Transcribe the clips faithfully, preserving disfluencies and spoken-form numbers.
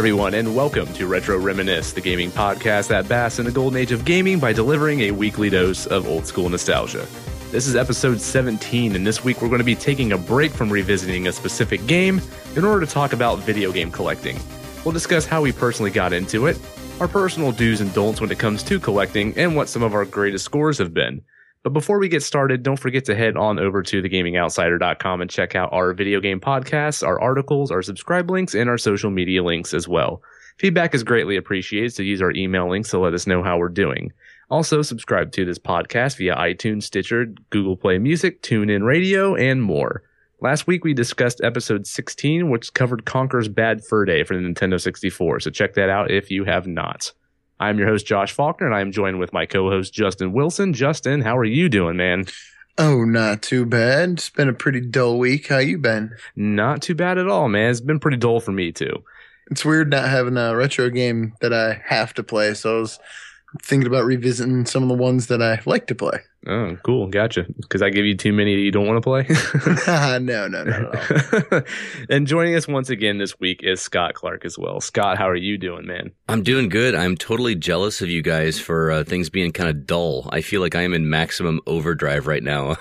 everyone, and welcome to Retro Reminisce, the gaming podcast that basks in the golden age of gaming by delivering a weekly dose of old school nostalgia. This is episode seventeen, and this week we're going to be taking a break from revisiting a specific game in order to talk about video game collecting. We'll discuss how we personally got into it, our personal do's and don'ts when it comes to collecting, and what some of our greatest scores have been. But before we get started, don't forget to head on over to the gaming outsider dot com and check out our video game podcasts, our articles, our subscribe links, and our social media links as well. Feedback is greatly appreciated, so use our email links to let us know how we're doing. Also, subscribe to this podcast via iTunes, Stitcher, Google Play Music, TuneIn Radio, and more. Last week, we discussed episode sixteen, which covered Conker's Bad Fur Day for the Nintendo sixty-four, so check that out if you have not. I'm your host, Josh Faulkner, and I am joined with my co-host, Justin Wilson. Justin, how are you doing, man? Oh, not too bad. It's been a pretty dull week. How you been? Not too bad at all, man. It's been pretty dull for me, too. It's weird not having a retro game that I have to play, so I was thinking about revisiting some of the ones that I like to play. Oh, cool. Gotcha. Because I give you too many that you don't want to play? no, no, not at all. And joining us once again this week is Scott Clark as well. Scott, how are you doing, man? I'm doing good. I'm totally jealous of you guys for uh, things being kind of dull. I feel like I am in maximum overdrive right now.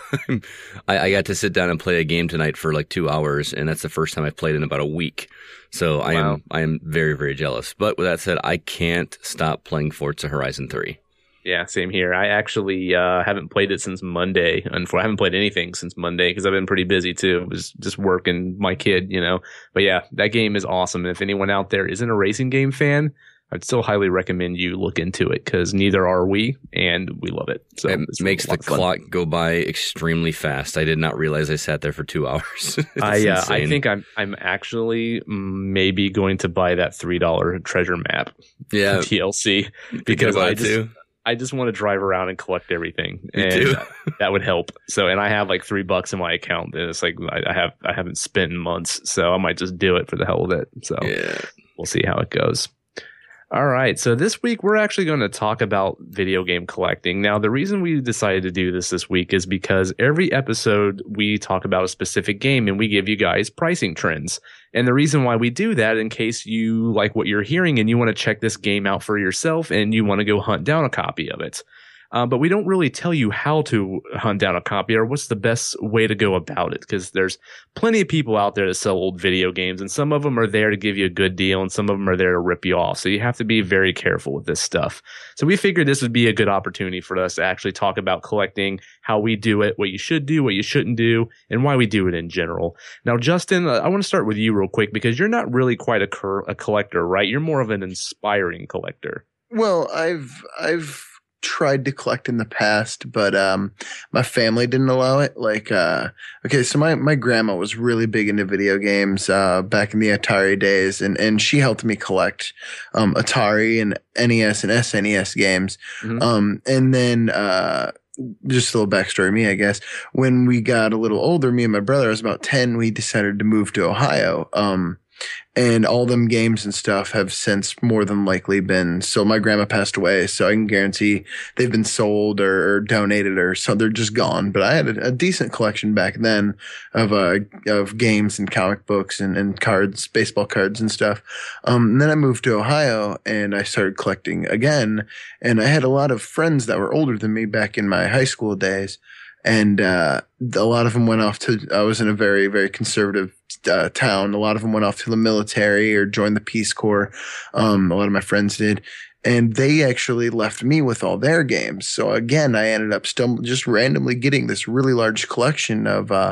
I, I got to sit down and play a game tonight for like two hours, and that's the first time I've played in about a week. So I Wow. am I am very, very jealous. But with that said, I can't stop playing Forza Horizon three. Yeah, same here. I actually uh, haven't played it since Monday. And I haven't played anything since Monday because I've been pretty busy too. It was just working my kid, you know. But yeah, that game is awesome. And if anyone out there isn't a racing game fan, I'd still highly recommend you look into it because neither are we, and we love it. So It it's makes a lot the of fun. clock go by extremely fast. I did not realize I sat there for two hours. It's I uh, I insane. think I'm I'm actually maybe going to buy that three dollar treasure map yeah, T L C thinking because about I it just too. I just want to drive around and collect everything, Me and too. uh, that would help. So, and I have like three bucks in my account, and it's like I, I have I haven't spent in months, so I might just do it for the hell of it. So, Yeah. we'll see how it goes. All right, so this week we're actually going to talk about video game collecting. Now, the reason we decided to do this this week is because every episode we talk about a specific game and we give you guys pricing trends. And the reason why we do that, in case you like what you're hearing and you want to check this game out for yourself and you want to go hunt down a copy of it. Uh, but we don't really tell you how to hunt down a copy or what's the best way to go about it, because there's plenty of people out there that sell old video games, and some of them are there to give you a good deal and some of them are there to rip you off. So you have to be very careful with this stuff. So we figured this would be a good opportunity for us to actually talk about collecting, how we do it, what you should do, what you shouldn't do, and why we do it in general. Now, Justin, I want to start with you real quick because you're not really quite a, cur- a collector, right? You're more of an inspiring collector. Well, I've I've tried to collect in the past, but um, my family didn't allow it. Like, uh, okay, so my, my grandma was really big into video games uh, back in the Atari days, and, and she helped me collect um, Atari and N E S and S N E S games. Mhm. Um, and then uh, just a little backstory, me, I guess. When we got a little older, me and my brother, I was about ten, we decided to move to Ohio. Um, And all them games and stuff have since more than likely been. So my grandma passed away, so I can guarantee they've been sold or, or donated, or so they're just gone. But I had a, a decent collection back then of uh of games and comic books and, and cards, baseball cards and stuff. Um, and then I moved to Ohio and I started collecting again. And I had a lot of friends that were older than me back in my high school days. And uh, a lot of them went off to, I was in a very, very conservative uh, town. A lot of them went off to the military or joined the Peace Corps. Um, a lot of my friends did. And they actually left me with all their games. So again, I ended up stum- just randomly getting this really large collection of uh,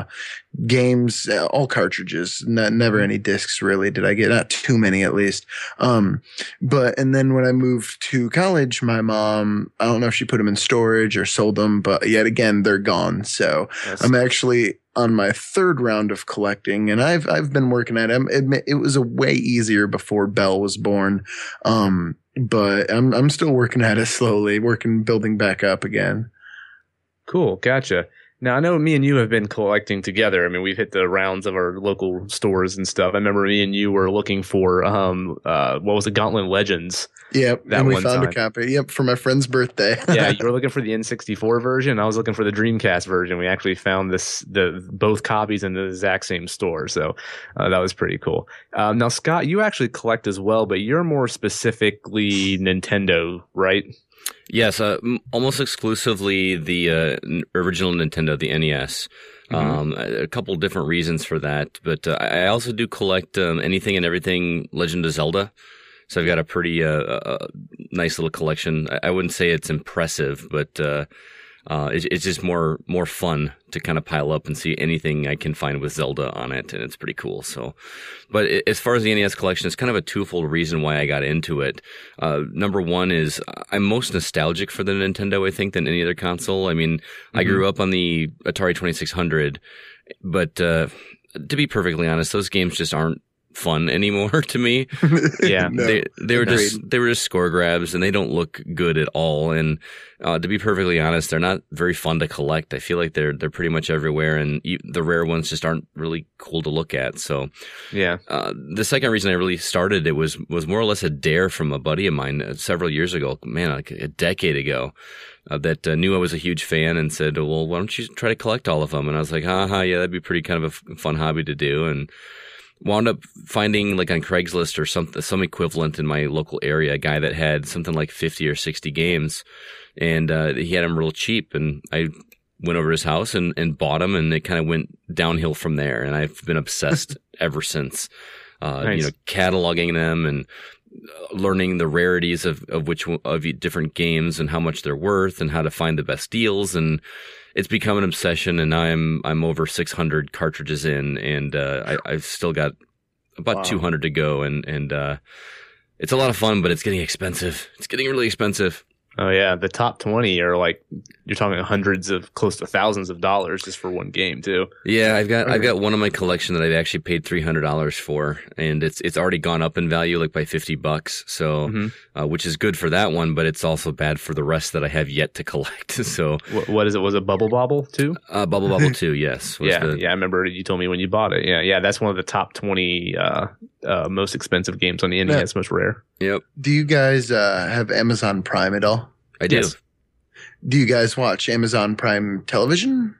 games, uh, all cartridges, not, never any discs really did I get, not too many at least. Um, but, and then when I moved to college, my mom, I don't know if she put them in storage or sold them, but yet again, they're gone. So Yes. I'm actually on my third round of collecting, and I've, I've been working at it. Admit it was a way easier before Belle was born. Um, but I'm, I'm still working at it slowly, working, building back up again. Cool, gotcha. Now, I know me and you have been collecting together. I mean, we've hit the rounds of our local stores and stuff. I remember me and you were looking for, um, uh, what was it, Gauntlet Legends. Yep, that and we one found time. a copy. Yep, for my friend's birthday. Yeah, you were looking for the N sixty-four version. I was looking for the Dreamcast version. We actually found this the both copies in the exact same store, so uh, that was pretty cool. Um, now, Scott, you actually collect as well, but you're more specifically Nintendo, right? Yes, uh, m- almost exclusively the uh, n- original Nintendo, the N E S. Mhm. Um, a a couple different reasons for that, but uh, I also do collect um, anything and everything Legend of Zelda. So I've got a pretty uh, uh, nice little collection. I, I wouldn't say it's impressive, but uh, uh, it's, it's just more more fun to kind of pile up and see anything I can find with Zelda on it, and it's pretty cool. So, but it, as far as the N E S collection, it's kind of a twofold reason why I got into it. Uh, number one is I'm most nostalgic for the Nintendo, I think, than any other console. I mean, mm-hmm. I grew up on the Atari twenty-six hundred, but uh, to be perfectly honest, those games just aren't fun anymore to me. Yeah, No, they they were agreed. just they were just score grabs, and they don't look good at all. And uh, to be perfectly honest, they're not very fun to collect. I feel like they're they're pretty much everywhere, and you, the rare ones just aren't really cool to look at. So, yeah. uh, the second reason I really started it was was more or less a dare from a buddy of mine uh, several years ago, man, like a decade ago. Uh, that uh, knew I was a huge fan and said, well, why don't you try to collect all of them? And I was like, haha, yeah, that'd be pretty kind of a f- fun hobby to do. And wound up finding, like on Craigslist or some some equivalent in my local area, a guy that had something like fifty or sixty games, and uh, he had them real cheap. And I went over to his house and, and bought them, and it kind of went downhill from there. And I've been obsessed ever since. Uh, Nice. You know, cataloging them and learning the rarities of, of which one- of different games and how much they're worth and how to find the best deals. And it's become an obsession. And I'm I'm over six hundred cartridges in, and uh, I, I've still got about Wow. two hundred to go. And and uh, it's a lot of fun, but it's getting expensive. It's getting really expensive. Oh yeah, the top twenty are like you're talking hundreds of close to thousands of dollars just for one game too. Yeah, I've got I've got one in my collection that I've actually paid three hundred dollars for, and it's it's already gone up in value like by fifty bucks. So, Mhm. uh, which is good for that one, but it's also bad for the rest that I have yet to collect. So, What, what is it? Was it Bubble Bobble too? uh, Bubble Bobble two, yes, was Yeah, the- yeah. I remember you told me when you bought it. Yeah, yeah. That's one of the top twenty uh, uh, most expensive games on the N E S, most rare. Yep, Do you guys uh, have Amazon Prime at all? I do. Yes. Do you guys watch Amazon Prime Television?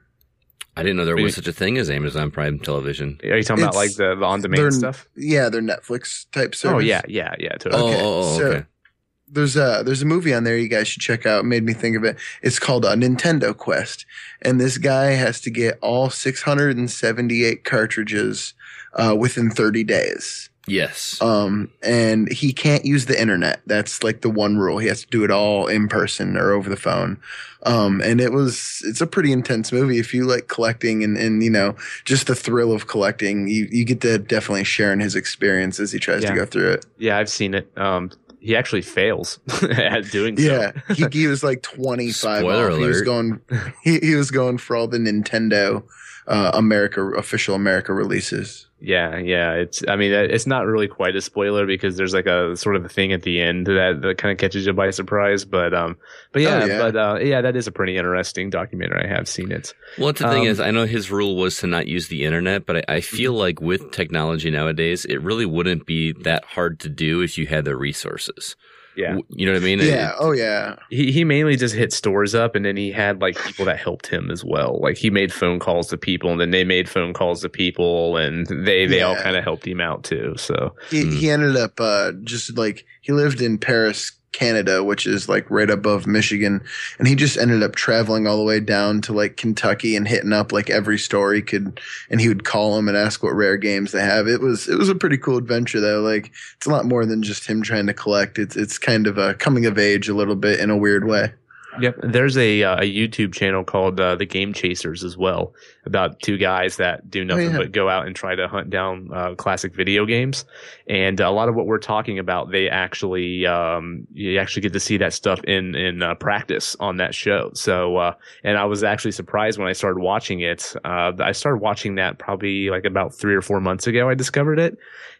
I didn't know there Maybe- was such a thing as Amazon Prime Television. Are you talking about like It's- the, the on They're- demand stuff? Yeah, they're Netflix type service. Oh yeah, yeah, yeah. Totally. Oh, Okay, oh, oh, so- okay. There's a there's a movie on there you guys should check out. It made me think of it. It's called uh, Nintendo Quest, and this guy has to get all six hundred seventy-eight cartridges uh, within thirty days. Yes. Um, and he can't use the internet. That's like the one rule. He has to do it all in person or over the phone. Um, and it was, it's a pretty intense movie. If you like collecting and, and, you know, just the thrill of collecting, you, you get to definitely share in his experience as he tries Yeah. to go through it. Yeah, I've seen it. Um, he actually fails at doing so. Yeah. he, he was like twenty-five Spoiler off. He was alert. going, he, he was going for all the Nintendo, uh, America, official America releases. Yeah, yeah. It's. I mean, it's not really quite a spoiler because there's like a sort of a thing at the end that, that kind of catches you by surprise. But um, but yeah, Oh, yeah. but uh, yeah, that is a pretty interesting documentary. I have seen it. Well, the thing Um, is, I know his rule was to not use the internet, but I, I feel like with technology nowadays, it really wouldn't be that hard to do if you had the resources. Yeah. W- You know what I mean? Yeah. It- Oh yeah. He he mainly just hit stores up, and then he had like people that helped him as well. Like he made phone calls to people, and then they made phone calls to people, and they they all Yeah. kind of helped him out too. So He, Hmm. he ended up uh, just like he lived in Paris, Canada, which is like right above Michigan, and he just ended up traveling all the way down to like Kentucky and hitting up like every store he could, and he would call them and ask what rare games they have. It was it was a pretty cool adventure though. Like it's a lot more than just him trying to collect. It's it's kind of a coming of age a little bit in a weird way. yep, there's a uh, a YouTube channel called uh, The Game Chasers as well, about two guys that do nothing yeah. but go out and try to hunt down uh, classic video games. And a lot of what we're talking about, they actually um, you actually get to see that stuff in in uh, practice on that show. So uh, and I was actually surprised when I started watching it. Uh, I started watching that probably like about three or four months ago. I discovered it.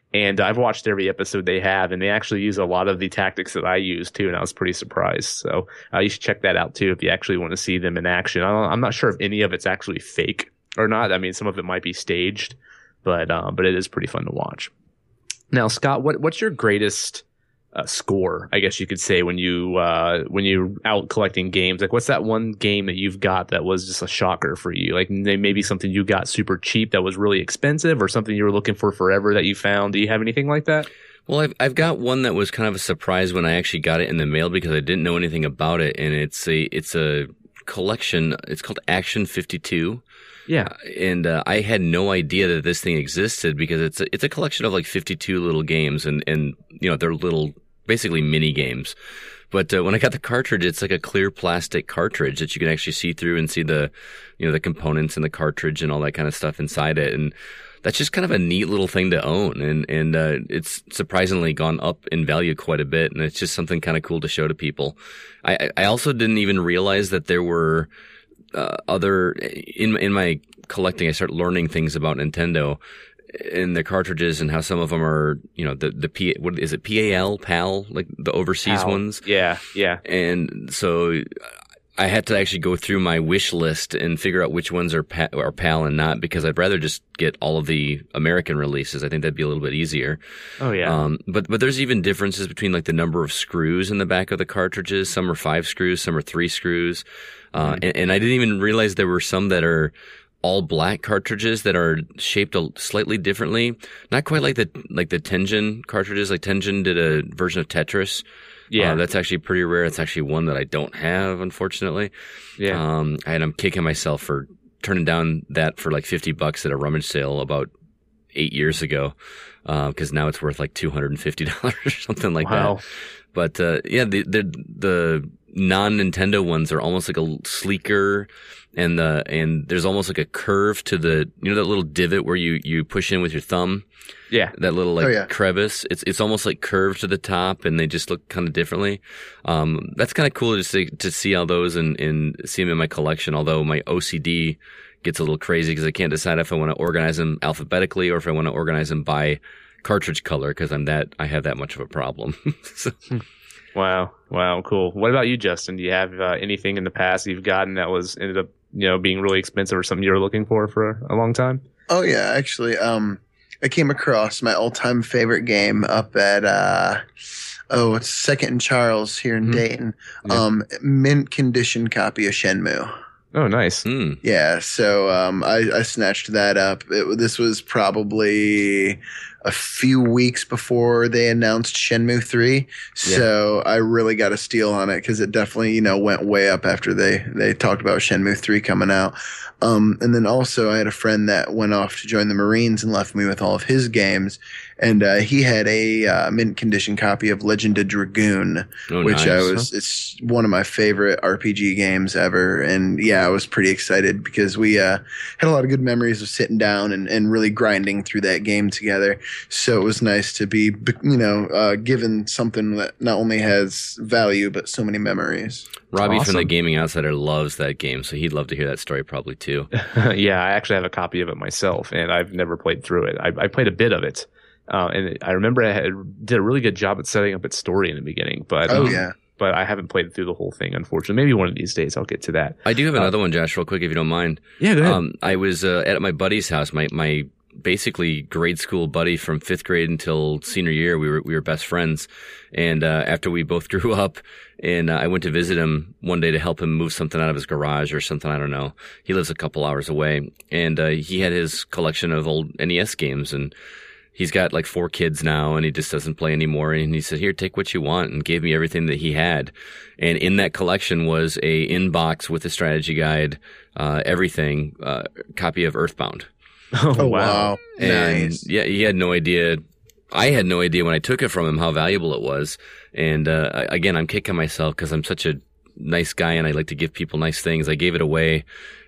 And I've watched every episode they have, and they actually use a lot of the tactics that I use too, and I was pretty surprised. So uh, you should check that out too if you actually want to see them in action. I don't, I'm not sure if any of it's actually fake or not. I mean, some of it might be staged, but uh, but it is pretty fun to watch. Now, Scott, what what's your greatest uh, score, I guess you could say, when you uh, when you're out collecting games? Like, what's that one game that you've got that was just a shocker for you? Like, maybe something you got super cheap that was really expensive, or something you were looking for forever that you found. Do you have anything like that? Well, I've I've got one that was kind of a surprise when I actually got it in the mail because I didn't know anything about it, and it's a it's a collection. It's called Action fifty-two. Yeah, uh, and uh, I had no idea that this thing existed because it's a, it's a collection of like fifty-two little games, and and you know they're little basically mini games. But uh, when I got the cartridge, it's like a clear plastic cartridge that you can actually see through and see the you know the components in the cartridge and all that kind of stuff inside it, and that's just kind of a neat little thing to own, and and uh, it's surprisingly gone up in value quite a bit, and it's just something kind of cool to show to people. I I also didn't even realize that there were uh, other in in my collecting. I started learning things about Nintendo and their cartridges and how some of them are, you know, the the P what is it P A L PAL, like the overseas PAL. ones. Yeah, yeah. And so I had to actually go through my wish list and figure out which ones are pa- are PAL and not, because I'd rather just get all of the American releases. I think that'd be a little bit easier. Oh yeah. Um, but but there's even differences between like the number of screws in the back of the cartridges. Some are five screws, some are three screws, uh, mm-hmm. and, and I didn't even realize there were some that are all black cartridges that are shaped a slightly differently. Not quite like the like the Tengen cartridges. Like Tengen did a version of Tetris. Yeah, uh, that's actually pretty rare. It's actually one that I don't have, unfortunately. Yeah, um, and I'm kicking myself for turning down that for like fifty bucks at a rummage sale about eight years ago, because uh, now it's worth like two hundred and fifty dollars or something like wow. that. But uh, yeah, the the, the non Nintendo ones are almost like a sleeker. And the and there's almost like a curve to the, you know, that little divot where you, you push in with your thumb. Yeah. That little like oh, yeah. crevice. It's it's almost like curved to the top, and they just look kind of differently. Um, that's kind of cool just to to see all those and, and see them in my collection. Although my O C D gets a little crazy because I can't decide if I want to organize them alphabetically or if I want to organize them by cartridge color, because I'm that I have that much of a problem. So. Wow. Wow. Cool. What about you, Justin? Do you have uh, anything in the past you've gotten that was ended up, you know, being really expensive or something you were looking for for a long time? Oh yeah, actually, um, I came across my all-time favorite game up at uh, oh, it's Second and Charles here in mm-hmm. Dayton. Yeah. Um, mint condition copy of Shenmue. Oh, nice. Mm. Yeah, so um, I, I snatched that up. It, this was probably a few weeks before they announced Shenmue three, so yeah. I really got a steal on it because it definitely, you know, went way up after they, they talked about Shenmue three coming out. Um, and then also I had a friend that went off to join the Marines and left me with all of his games, and uh, he had a uh, mint condition copy of Legend of Dragoon, oh, which nice. I was it's one of my favorite R P G games ever. And yeah, I was pretty excited because we uh, had a lot of good memories of sitting down and, and really grinding through that game together. So it was nice to be, you know, uh, given something that not only has value but so many memories. Robbie awesome. from the Gaming Outsider loves that game, so he'd love to hear that story probably too. Yeah, I actually have a copy of it myself, and I've never played through it. I, I played a bit of it, uh, and I remember I had, did a really good job at setting up its story in the beginning. But oh um, yeah, but I haven't played through the whole thing, unfortunately. Maybe one of these days I'll get to that. I do have uh, another one, Josh, real quick, if you don't mind. Yeah, go ahead. Um, I was uh, at my buddy's house. My my basically grade school buddy from fifth grade until senior year. We were we were best friends, and uh, after we both grew up, and uh, I went to visit him one day to help him move something out of his garage or something. I don't know. He lives a couple hours away, and uh, he had his collection of old N E S games, and he's got like four kids now, and he just doesn't play anymore. And he said, "Here, take what you want," and gave me everything that he had. And in that collection was a in-box with a strategy guide, uh, everything, uh, copy of Earthbound. Oh, oh wow. wow, And nice. yeah, he had no idea. I had no idea when I took it from him how valuable it was. And uh, again, I'm kicking myself because I'm such a nice guy and I like to give people nice things. I gave it away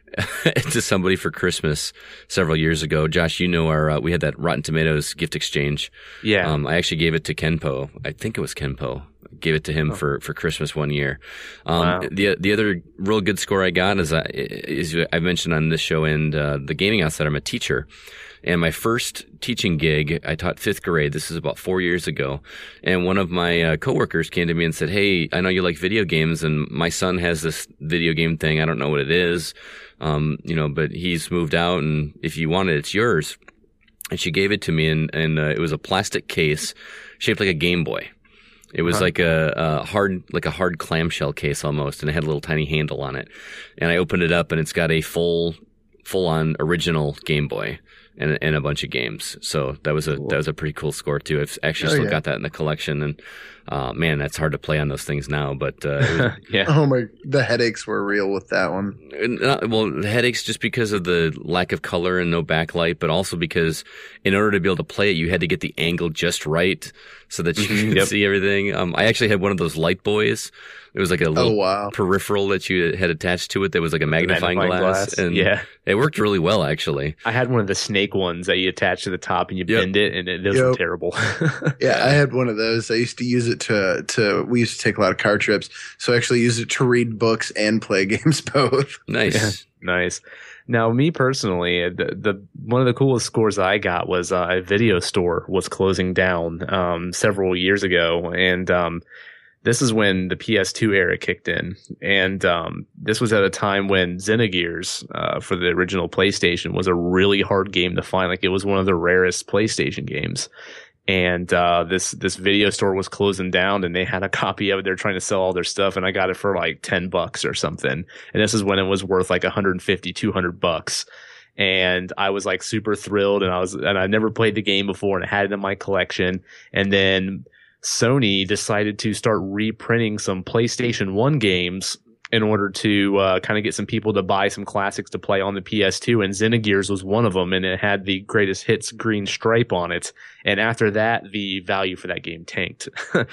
to somebody for Christmas several years ago. Josh, you know our uh, we had that Rotten Tomatoes gift exchange. Yeah. Um, I actually gave it to Kenpo. I think it was Kenpo. gave it to him Oh. for, for Christmas one year. Um, Wow. the the other real good score I got is I, is I mentioned on this show and uh, the Gaming Outside, I'm a teacher. And my first teaching gig, I taught fifth grade. This is about four years ago. And one of my uh, coworkers came to me and said, "Hey, I know you like video games, and my son has this video game thing. I don't know what it is, um, you know, but he's moved out, and if you want it, it's yours." And she gave it to me, and, and uh, it was a plastic case shaped like a Game Boy. It was Huh. like a, a hard, like a hard clamshell case almost, and it had a little tiny handle on it. And I opened it up, and it's got a full, full-on original Game Boy. And, and a bunch of games. So that was a Cool. that was a pretty cool score too. I've actually Oh, still yeah. got that in the collection, and uh, man, that's hard to play on those things now. But uh, it was, yeah. Oh my, the headaches were real with that one. not, well, the headaches just because of the lack of color and no backlight, but also because in order to be able to play it, you had to get the angle just right so that you Mhm, could yep. see everything. Um, I actually had one of those light boys. It was like a Oh little wow. peripheral that you had attached to it that was like a magnifying, Magnifying glass, glass, and yeah. it worked really well actually. I had one of the snake ones that you attach to the top and you Yep. bend it, and it, those were Yep. terrible. Yeah, I had one of those. I used to use it to to. We used to take a lot of car trips, so I actually used it to read books and play games both. Nice. Yeah. Nice. Now, me personally, the, the one of the coolest scores I got was uh, a video store was closing down um, several years ago, and um, this is when the P S two era kicked in, and um, this was at a time when Xenogears uh, for the original PlayStation was a really hard game to find. Like, it was one of the rarest PlayStation games. And uh, this this video store was closing down, and they had a copy of it. They're trying to sell all their stuff, and I got it for like ten bucks or something. And this is when it was worth like one hundred fifty, two hundred bucks. And I was like super thrilled, and I was and I never played the game before, and I had it in my collection. And then Sony decided to start reprinting some PlayStation one games in order to uh, kind of get some people to buy some classics to play on the P S two, and Xenogears was one of them, and it had the greatest hits green stripe on it. And after that, the value for that game tanked.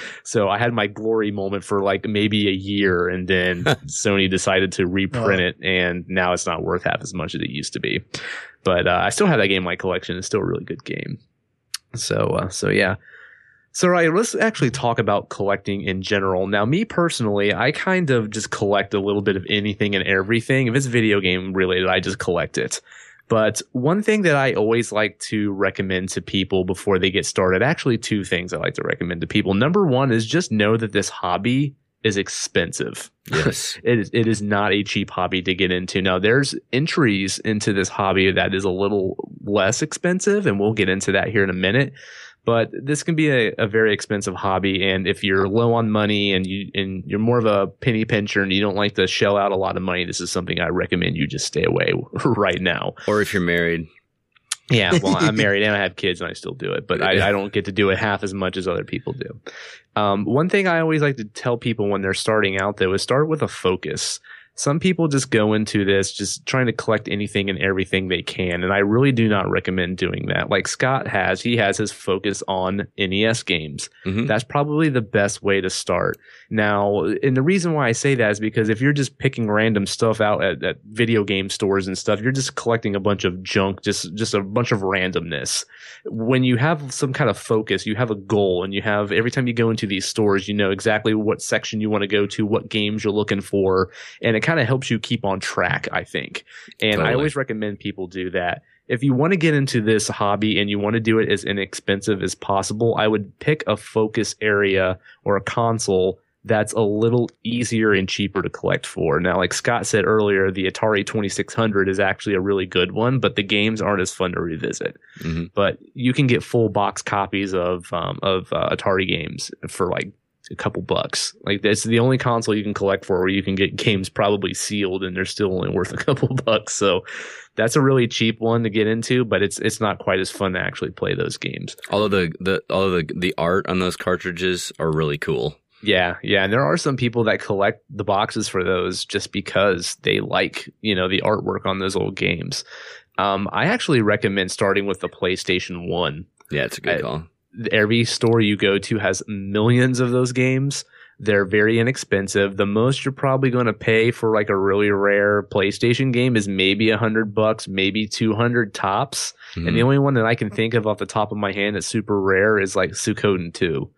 So I had my glory moment for like maybe a year, and then Sony decided to reprint Oh. it, and now it's not worth half as much as it used to be. But uh, I still have that game in my collection. It's still a really good game. So, uh, so yeah. So, right, let's actually talk about collecting in general. Now, me personally, I kind of just collect a little bit of anything and everything. If it's video game related, I just collect it. But one thing that I always like to recommend to people before they get started, actually two things I like to recommend to people. Number one is just know that this hobby is expensive. Yes. It is, it is not a cheap hobby to get into. Now, there's entries into this hobby that is a little less expensive, and we'll get into that here in a minute. But this can be a, a very expensive hobby, and if you're low on money and you and you're more of a penny pincher and you don't like to shell out a lot of money, this is something I recommend you just stay away right now. Or if you're married. Yeah, well, I'm married and I have kids and I still do it, but I, I don't get to do it half as much as other people do. Um, one thing I always like to tell people when they're starting out, though, is start with a focus. Some people just go into this just trying to collect anything and everything they can, and I really do not recommend doing that. Like Scott has, he has his focus on N E S games. Mm-hmm. That's probably the best way to start. Now, and the reason why I say that is because if you're just picking random stuff out at, at video game stores and stuff, you're just collecting a bunch of junk, just just a bunch of randomness. When you have some kind of focus, you have a goal, and you have every time you go into these stores, you know exactly what section you want to go to, what games you're looking for, and it kind of helps you keep on track, I think. And Totally. I always recommend people do that. If you want to get into this hobby and you want to do it as inexpensive as possible, I would pick a focus area or a console that's a little easier and cheaper to collect for. Now, like Scott said earlier, the Atari twenty-six hundred is actually a really good one, but the games aren't as fun to revisit. Mm-hmm. But you can get full box copies of um, of uh, Atari games for like a couple bucks. Like, that's the only console you can collect for where you can get games probably sealed and they're still only worth a couple bucks. So that's a really cheap one to get into, but it's it's not quite as fun to actually play those games. Although the the although the the art on those cartridges are really cool. Yeah, yeah, and there are some people that collect the boxes for those just because they like, you know, the artwork on those old games. Um, I actually recommend starting with the PlayStation one. Yeah, it's a good I- call. Every store you go to has millions of those games. They're very inexpensive. The most you're probably going to pay for like a really rare PlayStation game is maybe a hundred bucks, maybe two hundred tops. Mhm. And the only one that I can think of off the top of my hand that's super rare is like Suikoden two.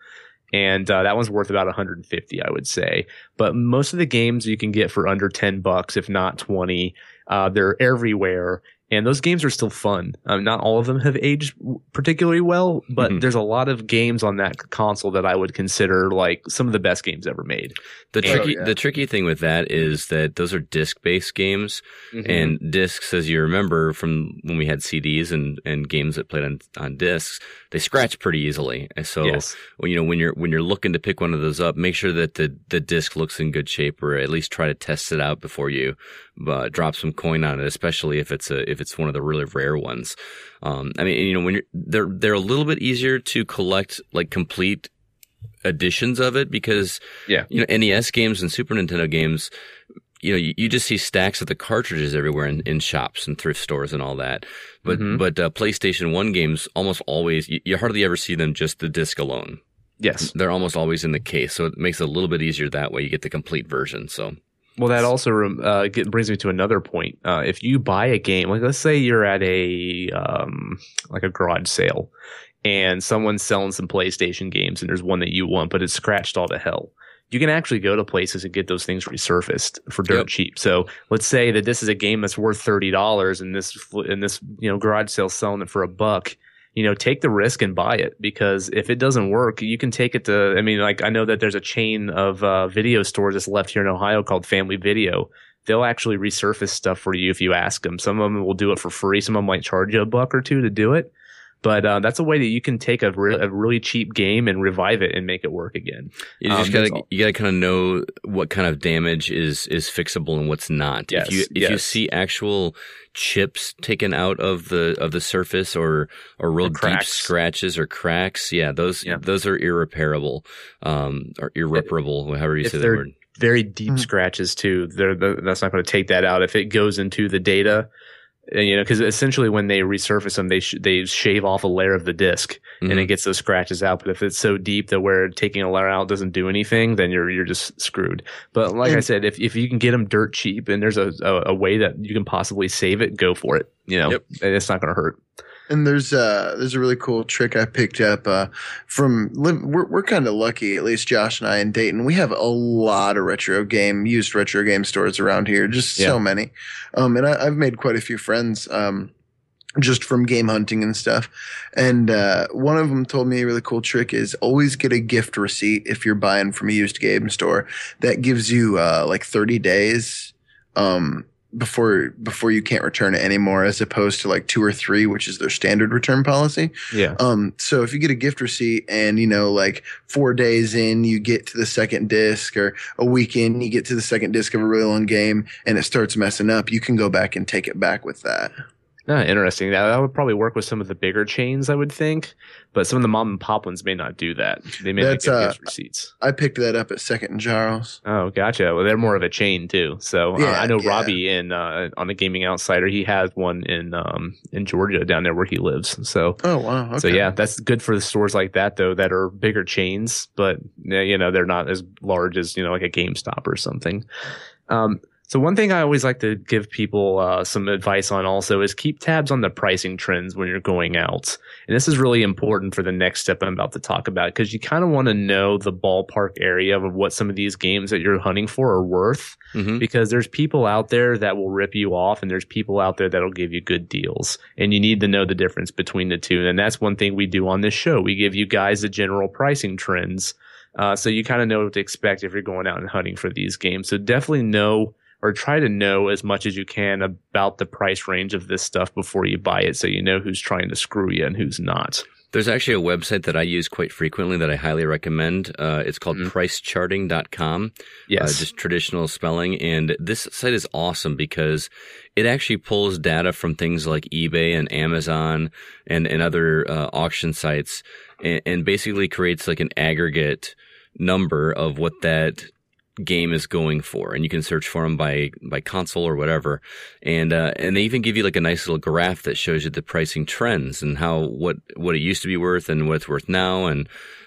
And uh, that one's worth about one hundred fifty, I would say. But most of the games you can get for under ten bucks, if not twenty. Uh, they're everywhere. And those games are still fun. Um, not all of them have aged particularly well, but mm-hmm. there's a lot of games on that console that I would consider like some of the best games ever made. The tricky, oh, yeah. the tricky thing with that is that those are disc-based games, mm-hmm. and discs, as you remember from when we had C Ds and, and games that played on, on discs, they scratch pretty easily. And so, yes. you know, when you're when you're looking to pick one of those up, make sure that the the disc looks in good shape, or at least try to test it out before you uh, drop some coin on it, especially if it's a if it's one of the really rare ones. Um, I mean, you know, when you're they're they're a little bit easier to collect, like complete editions of it, because yeah. you know, N E S games and Super Nintendo games, you know, you, you just see stacks of the cartridges everywhere in, in shops and thrift stores and all that. But mm-hmm. but uh, PlayStation one games almost always, you, you hardly ever see them just the disc alone. Yes, they're almost always in the case, so it makes it a little bit easier that way. You get the complete version. So. Well, that also uh, get, brings me to another point. Uh, if you buy a game, like let's say you're at a um, like a garage sale, and someone's selling some PlayStation games, and there's one that you want, but it's scratched all to hell. You can actually go to places and get those things resurfaced for dirt yep. cheap. So let's say that this is a game that's worth thirty dollars, and this and this you know garage sale selling it for a buck. You know, take the risk and buy it, because if it doesn't work, you can take it to, I mean, like I know that there's a chain of uh, video stores that's left here in Ohio called Family Video. They'll actually resurface stuff for you if you ask them. Some of them will do it for free. Some of them might charge you a buck or two to do it. But uh, that's a way that you can take a, re- a really cheap game and revive it and make it work again. You just um, gotta you gotta kind of know what kind of damage is is fixable and what's not. Yes, if you if yes. you see actual chips taken out of the of the surface, or or real or deep scratches or cracks, yeah, those yeah. those are irreparable, um, or irreparable, however you if say that word. Very deep mm-hmm. scratches too. They're, they're, that's not going to take that out. If it goes into the data. You know, because essentially when they resurface them, they sh- they shave off a layer of the disc, mm-hmm. and it gets those scratches out. But if it's so deep that where taking a layer out doesn't do anything, then you're you're just screwed. But like and, I said, if if you can get them dirt cheap and there's a, a, a way that you can possibly save it, go for it. You know, yep. it's not going to hurt. And there's uh there's a really cool trick I picked up uh from we're we're kind of lucky, at least Josh and I in Dayton. We have a lot of retro game used retro game stores around here, just yeah. so many. Um, and I, I've made quite a few friends um just from game hunting and stuff. And uh one of them told me a really cool trick is always get a gift receipt if you're buying from a used game store. That gives you uh like thirty days. Um. before before you can't return it anymore, as opposed to like two or three, which is their standard return policy. Yeah. Um, so if you get a gift receipt and, you know, like four days in, you get to the second disc, or a week in, you get to the second disc of a really long game and it starts messing up, you can go back and take it back with that. Ah, interesting. That, that would probably work with some of the bigger chains, I would think, but some of the mom and pop ones may not do that. They may That's, not give uh, gift receipts. I picked that up at Second and Charles. Oh, gotcha. Well, they're more of a chain too. So uh, yeah, I know yeah. Robbie in uh, on the Gaming Outsider. He has one in um, in Georgia down there where he lives. So oh wow. Okay. So yeah, that's good for the stores like that though that are bigger chains, but you know they're not as large as you know like a GameStop or something. Um, So one thing I always like to give people uh, some advice on also is keep tabs on the pricing trends when you're going out. And this is really important for the next step I'm about to talk about, because you kind of want to know the ballpark area of what some of these games that you're hunting for are worth, mm-hmm. because there's people out there that will rip you off and there's people out there that'll give you good deals. And you need to know the difference between the two. And that's one thing we do on this show. We give you guys the general pricing trends. Uh, so you kind of know what to expect if you're going out and hunting for these games. So definitely know or try to know as much as you can about the price range of this stuff before you buy it, so you know who's trying to screw you and who's not. There's actually a website that I use quite frequently that I highly recommend. Uh, it's called mm-hmm. price charting dot com. Yes. Uh, just traditional spelling. And this site is awesome because it actually pulls data from things like eBay and Amazon and, and other uh, auction sites, and, and basically creates like an aggregate number of what that game is going for, and you can search for them by by console or whatever, and uh and they even give you like a nice little graph that shows you the pricing trends and how what what it used to be worth and what it's worth now, and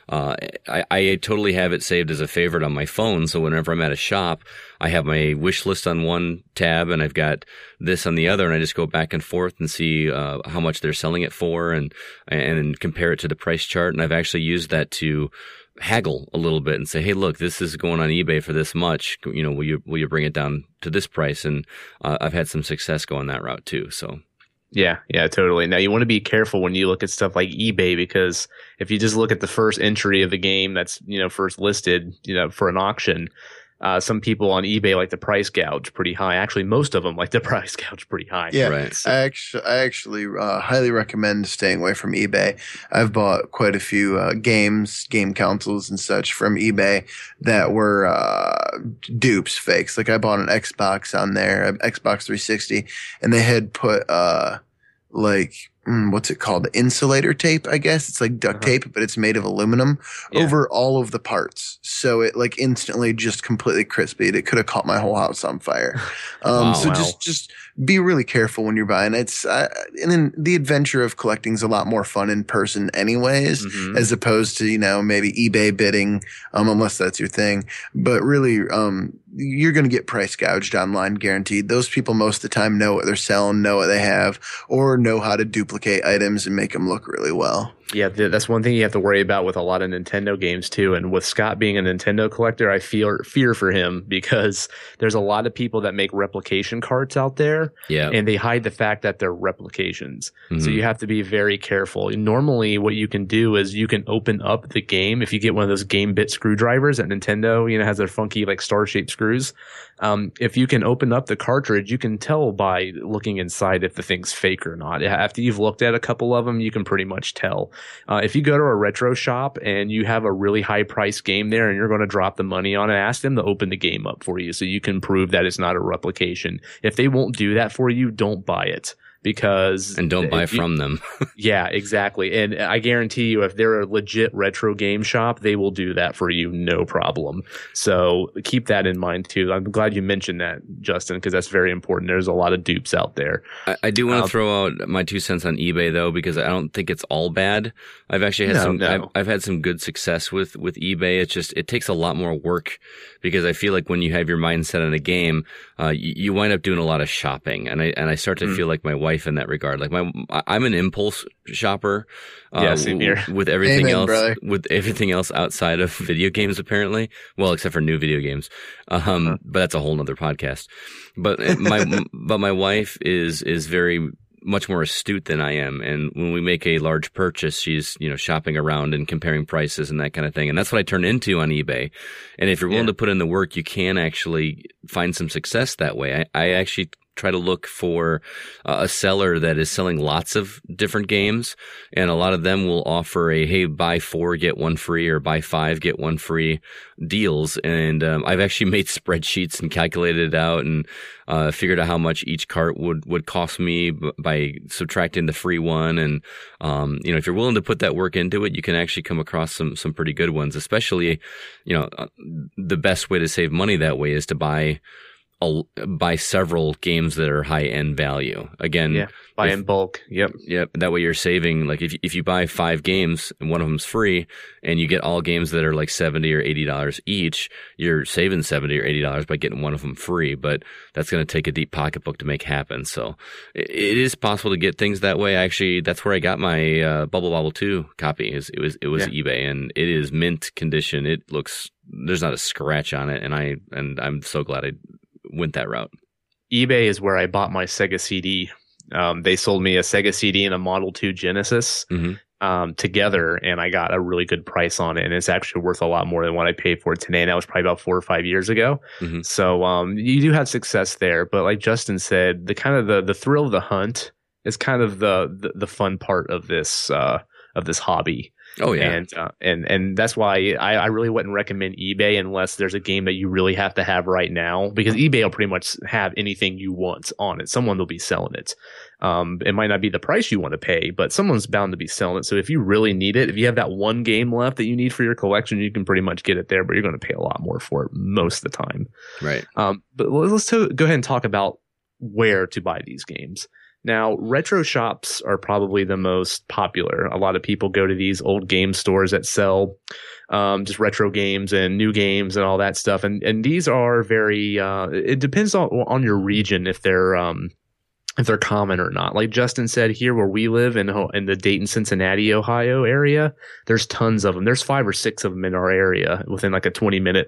uh, I, I totally have it saved as a favorite on my phone. So whenever I'm at a shop, I have my wish list on one tab and I've got this on the other, and I just go back and forth and see uh, how much they're selling it for, and and compare it to the price chart. And I've actually used that to haggle a little bit and say, hey, look, this is going on eBay for this much. You know, will you will you bring it down to this price? And uh, I've had some success going that route too. So. Yeah, yeah, totally. Now, you want to be careful when you look at stuff like eBay, because if you just look at the first entry of the game that's, you know, first listed, you know, for an auction, uh, some people on eBay like the price gouge pretty high. Actually, most of them like the price gouge pretty high. Yeah, right. I actually, I actually uh, highly recommend staying away from eBay. I've bought quite a few uh, games, game consoles and such from eBay that were uh, dupes, fakes. Like I bought an Xbox on there, an Xbox three sixty, and they had put uh, like mm, what's it called? The insulator tape, I guess. It's like duct Uh-huh. tape, but it's made of aluminum Yeah. over all of the parts. So it like instantly just completely crispied. It could have caught my whole house on fire. Um, Wow. so Wow. just, just be really careful when you're buying. It's, uh, and then the adventure of collecting is a lot more fun in person anyways, Mhm. as opposed to, you know, maybe eBay bidding, um, unless that's your thing. But really, um, you're going to get price gouged online, guaranteed. Those people most of the time know what they're selling, know what they have, or know how to duplicate items and make them look really well. Yeah, th- that's one thing you have to worry about with a lot of Nintendo games too. And with Scott being a Nintendo collector, I fear fear for him because there's a lot of people that make replication carts out there, Yeah. and they hide the fact that they're replications. So Mhm. you have to be very careful. Normally, what you can do is you can open up the game if you get one of those game bit screwdrivers that Nintendo, you know, has their funky like star shaped screws. Um, if you can open up the cartridge, you can tell by looking inside if the thing's fake or not. After you've looked at a couple of them, you can pretty much tell. Uh, if you go to a retro shop and you have a really high price game there and you're going to drop the money on it, ask them to open the game up for you so you can prove that it's not a replication. If they won't do that for you, don't buy it. Because And don't buy if you- from them. yeah, exactly. And I guarantee you, if they're a legit retro game shop, they will do that for you, no problem. So keep that in mind too. I'm glad you mentioned that, Justin, because that's very important. There's a lot of dupes out there. I, I do want to Um, throw out my two cents on eBay though, because I don't think it's all bad. I've actually had No, some, no. I've, I've had some good success with, with eBay. It's just, it takes a lot more work because I feel like when you have your mindset on a game, uh, you, you wind up doing a lot of shopping. And I, and I start to Mm. feel like my wife in that regard. Like my, I'm an impulse shopper. Uh, Yeah, same here. w- With everything Amen, else, brother. with everything else outside of video games, apparently. Well, except for new video games. Um, Uh-huh. but that's a whole nother podcast. But my, but my wife is, is very much more astute than I am. And when we make a large purchase, she's, you know, shopping around and comparing prices and that kind of thing. And that's what I turn into on eBay. And if you're willing Yeah. to put in the work, you can actually find some success that way. I, I actually try to look for uh, a seller that is selling lots of different games, and a lot of them will offer a, hey, buy four, get one free, or buy five, get one free deals. And um, I've actually made spreadsheets and calculated it out and uh, figured out how much each cart would, would cost me b- by subtracting the free one. And, um, you know, if you're willing to put that work into it, you can actually come across some, some pretty good ones, especially, you know, uh, the best way to save money that way is to buy a, buy several games that are high end value. Again, Yeah, buy if- in bulk. Yep. Yep. That way you're saving, like if you, if you buy five games and one of them's free and you get all games that are like seventy or eighty dollars each, you're saving seventy or eighty dollars by getting one of them free. But that's going to take a deep pocketbook to make happen. So it, it is possible to get things that way. Actually, that's where I got my uh, Bubble Bobble two copy. Is It was, it was Yeah. eBay, and it is mint condition. It looks, there's not a scratch on it. And I, and I'm so glad I went that route. eBay is where I bought my Sega C D. Um, they sold me a Sega C D and a Model two Genesis hmm um, together, and I got a really good price on it. And it's actually worth a lot more than what I paid for it today. And that was probably about four or five years ago. Mhm. So um, you do have success there. But like Justin said, the kind of the, the thrill of the hunt is kind of the, the, the fun part of this uh, of this hobby. Oh yeah. And, uh, and, and that's why I, I really wouldn't recommend eBay unless there's a game that you really have to have right now, because eBay will pretty much have anything you want on it. Someone will be selling it. Um, it might not be the price you want to pay, but someone's bound to be selling it. So if you really need it, if you have that one game left that you need for your collection, you can pretty much get it there, but you're going to pay a lot more for it most of the time. Right. Um, but let's to, go ahead and talk about where to buy these games. Now, retro shops are probably the most popular. A lot of people go to these old game stores that sell um, just retro games and new games and all that stuff. And and these are very. Uh, it depends on on your region if they're um, if they're common or not. Like Justin said, here where we live in in the Dayton, Cincinnati, Ohio area, there's tons of them. There's five or six of them in our area within like a twenty minute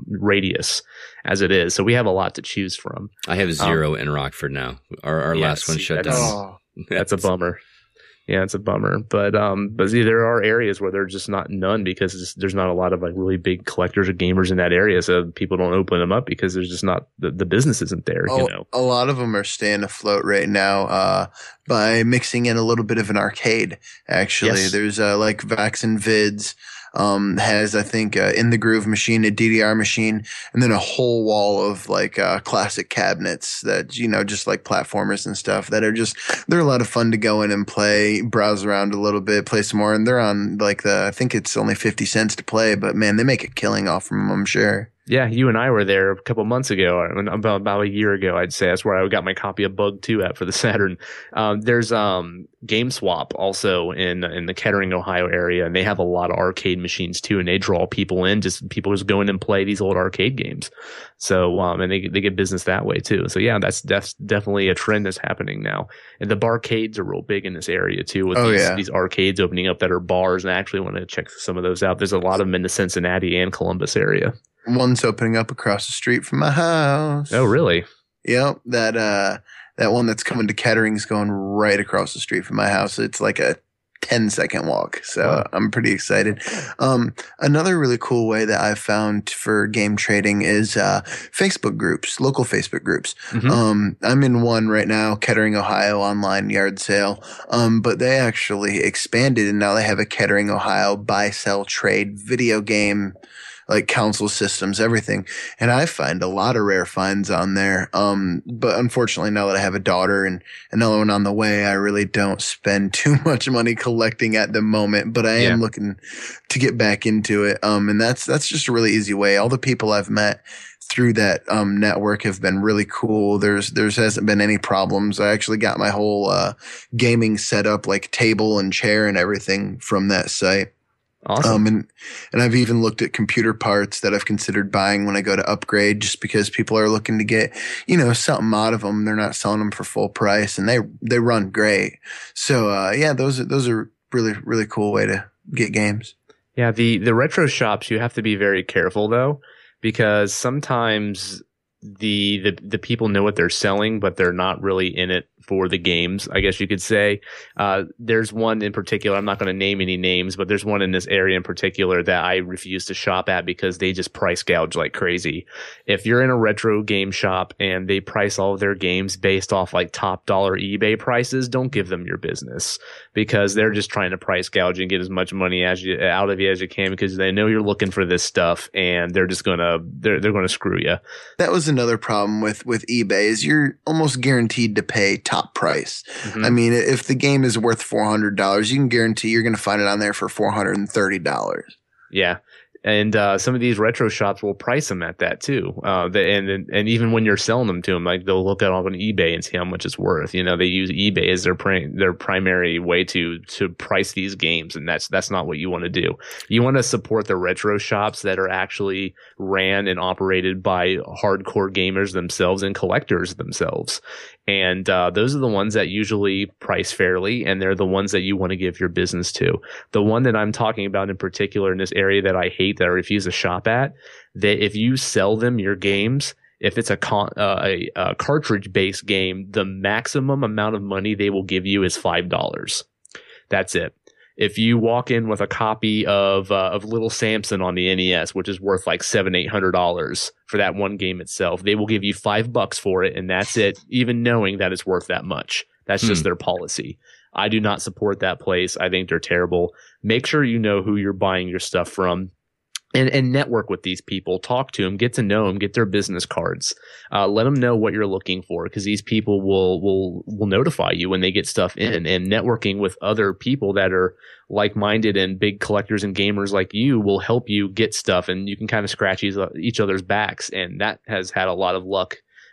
radius as it is. So we have a lot to choose from. I have zero um, in Rockford now. Our, our yeah, last one see, shut that's, down. Oh, that's a bummer. Yeah, it's a bummer. But um, but see, there are areas where there's just not none because it's, there's not a lot of like really big collectors or gamers in that area. So people don't open them up because there's just not the, the business isn't there. Oh, you know, a lot of them are staying afloat right now uh, by mixing in a little bit of an arcade. Actually, Yes. there's uh, like Vax and Vids. Um, has, I think, uh, In the Groove machine, a D D R machine, and then a whole wall of like, uh, classic cabinets that, you know, just like platformers and stuff that are just, they're a lot of fun to go in and play, browse around a little bit, play some more. And they're on like the, I think it's only fifty cents to play, but man, they make a killing off from them, I'm sure. yeah, you and I were there a couple months ago, or about about a year ago, I'd say. That's where I got my copy of Bug two at for the Saturn. Um, there's um, GameSwap also in in the Kettering, Ohio area, and they have a lot of arcade machines too, and they draw people in. Just people just go in and play these old arcade games. So um, and they they get business that way too. So yeah, that's def- definitely a trend that's happening now. And the barcades are real big in this area too, with Oh, these, yeah. these arcades opening up that are bars. And I actually want to check some of those out. There's a lot of them in the Cincinnati and Columbus area. One's opening up across the street from my house. Oh, really? Yep, that uh, that one that's coming to Kettering's going right across the street from my house. It's like a ten second walk, so Wow. I'm pretty excited. Um, another really cool way that I've found for game trading is uh, Facebook groups, local Facebook groups. Mhm. Um, I'm in one right now, Kettering, Ohio online yard sale. Um, but they actually expanded and now they have a Kettering, Ohio buy, sell, trade video game, like console systems, everything. And I find a lot of rare finds on there. Um, but unfortunately, now that I have a daughter and another one on the way, I really don't spend too much money collecting at the moment, but I am Yeah. looking to get back into it. Um, and that's, that's just a really easy way. All the people I've met through that, um, network have been really cool. There's, there's hasn't been any problems. I actually got my whole, uh, gaming setup, like table and chair and everything from that site. Awesome. Um, and, and I've even looked at computer parts that I've considered buying when I go to upgrade just because people are looking to get, you know, something out of them. They're not selling them for full price and they, they run great. So, uh, yeah, those are, those are really, really cool way to get games. Yeah, the, the retro shops, you have to be very careful though, because sometimes the, the, the people know what they're selling, but they're not really in it for the games, I guess you could say. Uh, there's one in particular, I'm not going to name any names, but there's one in this area in particular that I refuse to shop at because they just price gouge like crazy. If you're in a retro game shop and they price all of their games based off like top dollar eBay prices, don't give them your business because they're just trying to price gouge and get as much money as you out of you as you can because they know you're looking for this stuff and they're just gonna they're they're gonna screw you. That was another problem with, with eBay is you're almost guaranteed to pay top price. Mhm. I mean, if the game is worth four hundred dollars, you can guarantee you're going to find it on there for four hundred thirty dollars. Yeah. And uh, some of these retro shops will price them at that too. Uh, the, and and even when you're selling them to them, like they'll look it up on eBay and see how much it's worth. You know, they use eBay as their pri- their primary way to to price these games, and that's that's not what you want to do. You want to support the retro shops that are actually ran and operated by hardcore gamers themselves and collectors themselves. And uh, those are the ones that usually price fairly, and they're the ones that you want to give your business to. The one that I'm talking about in particular in this area that I hate, that I refuse to shop at, that if you sell them your games, if it's a, con- uh, a, a cartridge-based game, the maximum amount of money they will give you is five dollars. That's it. If you walk in with a copy of uh, of Little Samson on the N E S, which is worth like seven, eight hundred dollars for that one game itself, they will give you five bucks for it, and that's it. Even knowing that it's worth that much, that's just Hmm. their policy. I do not support that place. I think they're terrible. Make sure you know who you're buying your stuff from. And, and network with these people, talk to them, get to know them, get their business cards, uh, let them know what you're looking for because these people will, will, will notify you when they get stuff in. And networking with other people that are like-minded and big collectors and gamers like you will help you get stuff and you can kind of scratch each, each other's backs. And that has had a lot of luck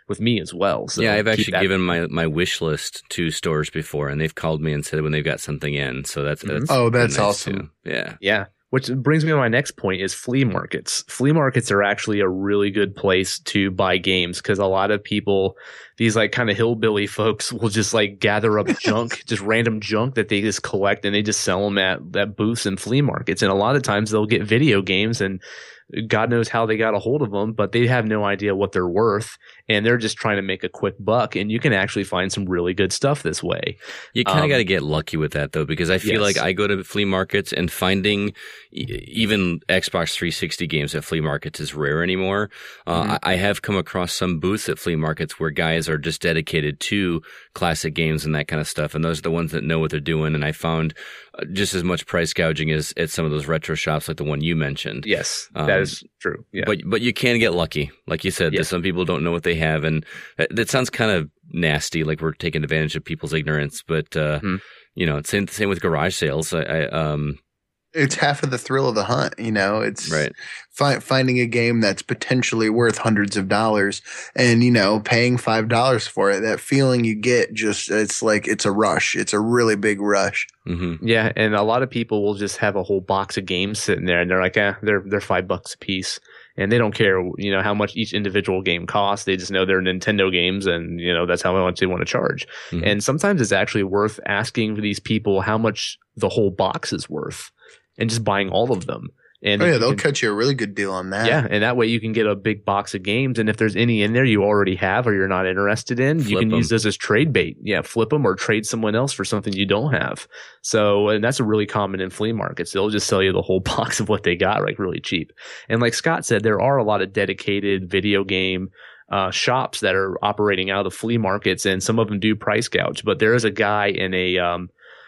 with me as well. So yeah, I've keep actually that- given my, my wish list to stores before, and they've called me and said when they've got something in. So that's, Mhm. that's Oh, been that's nice awesome. too. Yeah. Yeah. Which brings me to my next point is flea markets. Flea markets are actually a really good place to buy games because a lot of people, these like kind of hillbilly folks will just like gather up junk, just random junk that they just collect and they just sell them at, at booths and flea markets. And a lot of times they'll get video games and God knows how they got a hold of them, but they have no idea what they're worth. And they're just trying to make a quick buck. And you can actually find some really good stuff this way. You kind of Um, got to get lucky with that, though, because I feel yes. like I go to flea markets and finding e- even Xbox three sixty games at flea markets is rare anymore. Uh, Mhm. I, I have come across some booths at flea markets where guys are just dedicated to classic games and that kind of stuff. And those are the ones that know what they're doing. And I found uh, just as much price gouging as at some of those retro shops like the one you mentioned. Yes, Um, that is true. Yeah. But but you can get lucky. Like you said, Yeah. that some people don't know what they have. And that, that sounds kind of nasty, like we're taking advantage of people's ignorance. But, uh, Mhm. you know, same, same with garage sales. I, I um, It's half of the thrill of the hunt, you know. It's right. fi- finding a game that's potentially worth hundreds of dollars, and you know, paying five dollars for it. That feeling you get, just it's like it's a rush. It's a really big rush. hmm Yeah, and a lot of people will just have a whole box of games sitting there, and they're like, "eh, they're they're five bucks a piece," and they don't care, you know, how much each individual game costs. They just know they're Nintendo games, and you know that's how much they want to charge. Mhm. And sometimes it's actually worth asking for these people how much the whole box is worth, and just buying all of them. And Oh if yeah, you they'll can- cut you a really good deal on that. yeah, and that way you can get a big box of games, and if there's any in there you already have or you're not interested in, you Flip can 'em. use those as trade bait. Yeah, flip them or trade someone else for something you don't have. So, and that's a really common in flea markets. They'll just sell you the whole box of what they got, like really cheap. And like Scott said, there are a lot of dedicated video game uh, shops that are operating out of flea markets, and some of them do price gouge. But there is a guy in a um,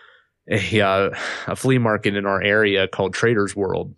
a, uh, a flea market in our area called Trader's World.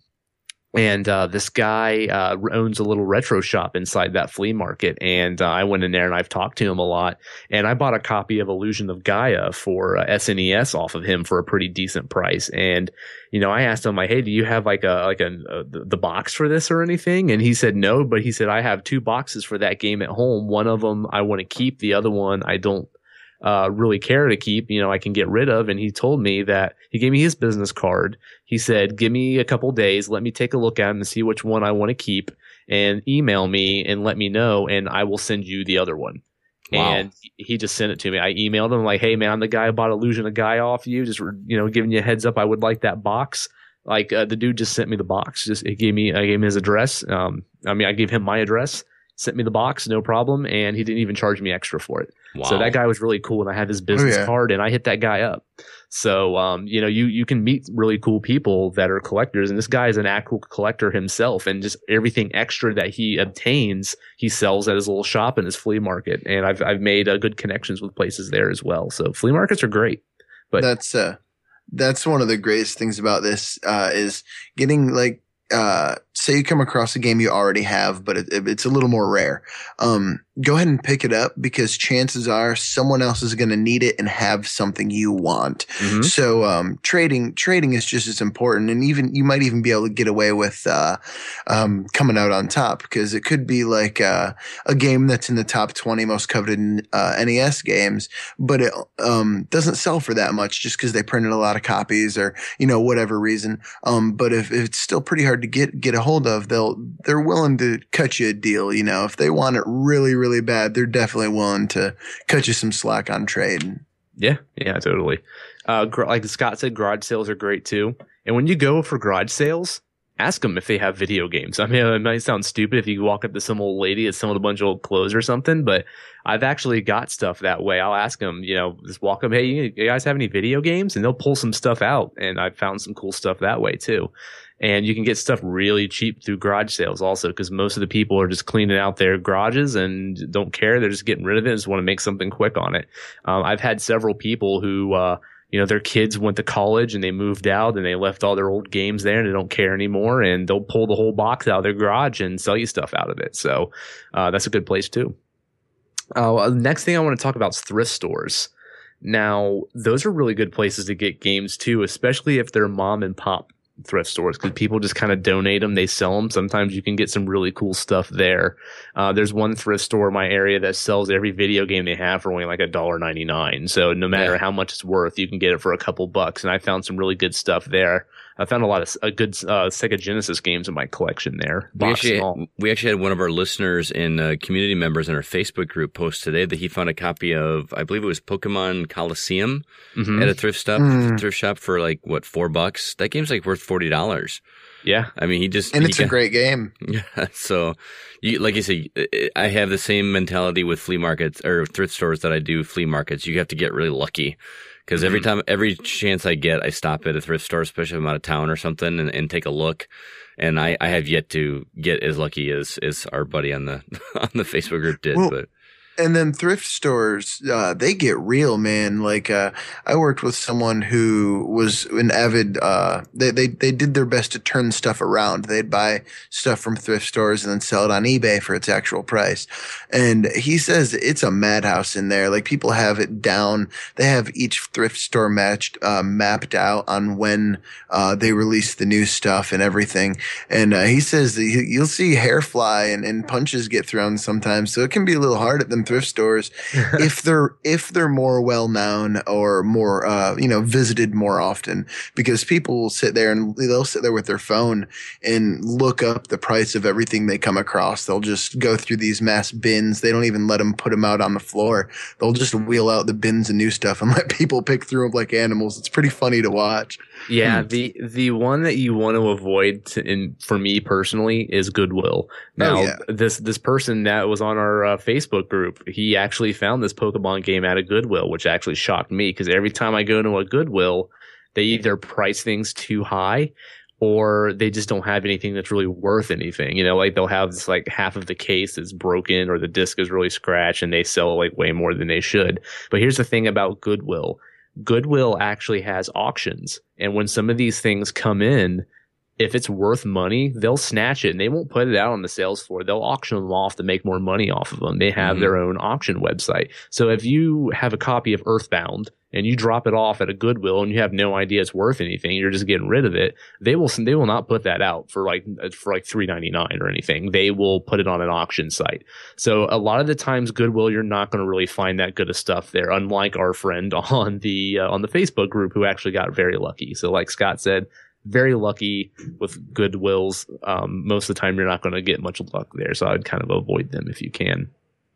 And uh, this guy uh, owns a little retro shop inside that flea market. And uh, I went in there and I've talked to him a lot. And I bought a copy of Illusion of Gaia for uh, S N E S off of him for a pretty decent price. And, you know, I asked him, like, hey, do you have like a, like a, uh, the, the box for this or anything? And he said no, but he said, I have two boxes for that game at home. One of them I want to keep. The other one I don't uh, really care to keep, you know, I can get rid of. And he told me that he gave me his business card. He said, give me a couple days. Let me take a look at them and see which one I want to keep and email me and let me know. And I will send you the other one. Wow. And he just sent it to me. I emailed him like, hey man, I'm the guy who bought Illusion of Gaia off you. Just, you know, giving you a heads up. I would like that box. Like, uh, the dude just sent me the box. Just, it gave me, I gave him his address. Um, I mean, I gave him my address, sent me the box, no problem. And he didn't even charge me extra for it. Wow. So that guy was really cool, and I had his business Oh, yeah. card, and I hit that guy up. So, um, you know, you you can meet really cool people that are collectors, and this guy is an actual collector himself, and just everything extra that he obtains, he sells at his little shop in his flea market. And I've I've made uh, good connections with places there as well. So flea markets are great. But that's uh, that's one of the greatest things about this uh, is getting like. Uh, say you come across a game you already have, but it, it, it's a little more rare. Um, go ahead and pick it up because chances are someone else is going to need it and have something you want. Mhm. So, um, trading, trading is just as important. And even, you might even be able to get away with, uh, um, coming out on top because it could be like, uh, a game that's in the top twenty most coveted, uh, N E S games, but it, um, doesn't sell for that much just because they printed a lot of copies or, you know, whatever reason. Um, but if, if it's still pretty hard to get, get a hold of, they'll, they're willing to cut you a deal. You know, if they want it really, really bad, they're definitely willing to cut you some slack on trade. Yeah, yeah, totally. Uh, gr- like Scott said, garage sales are great too. And when you go for garage sales, ask them if they have video games. I mean, it might sound stupid if you walk up to some old lady that's selling a bunch of old clothes or something, but I've actually got stuff that way. I'll ask them, you know, just walk up, hey, you guys have any video games? And they'll pull some stuff out. And I've found some cool stuff that way too. And you can get stuff really cheap through garage sales also, because most of the people are just cleaning out their garages and don't care. They're just getting rid of it and just want to make something quick on it. Um, I've had several people who, uh, you know, their kids went to college and they moved out and they left all their old games there and they don't care anymore. And they'll pull the whole box out of their garage and sell you stuff out of it. So uh, that's a good place too. Uh, next thing I want to talk about is thrift stores. Now, those are really good places to get games too, especially if they're mom and pop thrift stores because people just kind of donate them. They sell them. Sometimes you can get some really cool stuff there. Uh, there's one thrift store in my area that sells every video game they have for only like a dollar ninety nine. So no matter yeah. how much it's worth, you can get it for a couple bucks. And I found some really good stuff there. I found a lot of uh, good uh, Sega Genesis games in my collection there. We actually, we actually had one of our listeners and uh, community members in our Facebook group post today that he found a copy of, I believe it was Pokemon Coliseum mm-hmm. at a thrift shop, mm. thrift shop for like, what, four bucks? That game's like worth forty dollars. Yeah. I mean, he just... And it's got, a great game. Yeah. So, you, like you say, I have the same mentality with flea markets or thrift stores that I do flea markets. You have to get really lucky. Because every time, every chance I get, I stop at a thrift store, especially if I'm out of town or something, and, and take a look. And I, I have yet to get as lucky as, as our buddy on the on the Facebook group did. Well, but and then thrift stores, uh, they get real, man. Like, uh, I worked with someone who was an avid, uh, they, they, they did their best to turn stuff around. They'd buy stuff from thrift stores and then sell it on eBay for its actual price. And he says it's a madhouse in there. Like, people have it down. They have each thrift store matched, uh, mapped out on when, uh, they release the new stuff and everything. And, uh, he says that you'll see hair fly and, and punches get thrown sometimes. So it can be a little hard at them thrift stores if they're if they're more well known or more uh you know visited more often, because people will sit there and they'll sit there with their phone and look up the price of everything they come across. They'll just go through these mass bins. They don't even let them put them out on the floor. They'll just wheel out the bins of new stuff and let people pick through them like animals. It's pretty funny to watch. Yeah, hmm. the the one that you want to avoid, to, in, for me personally, is Goodwill. Now, oh, yeah. this this person that was on our uh, Facebook group, he actually found this Pokemon game at a Goodwill, which actually shocked me because every time I go to a Goodwill, they either price things too high or they just don't have anything that's really worth anything. You know, like they'll have this like half of the case is broken or the disc is really scratched and they sell like way more than they should. But here's the thing about Goodwill. Goodwill actually has auctions. And when some of these things come in, if it's worth money, they'll snatch it and they won't put it out on the sales floor. They'll auction them off to make more money off of them. They have mm-hmm. their own auction website. So if you have a copy of Earthbound and you drop it off at a Goodwill and you have no idea it's worth anything, you're just getting rid of it, they will they will not put that out for like for like three ninety-nine or anything. They will put it on an auction site. So a lot of the times Goodwill, you're not going to really find that good of stuff there, unlike our friend on the uh, on the Facebook group who actually got very lucky. So like Scott said, very lucky with Goodwills. Um, most of the time, you're not going to get much luck there. So I'd kind of avoid them if you can.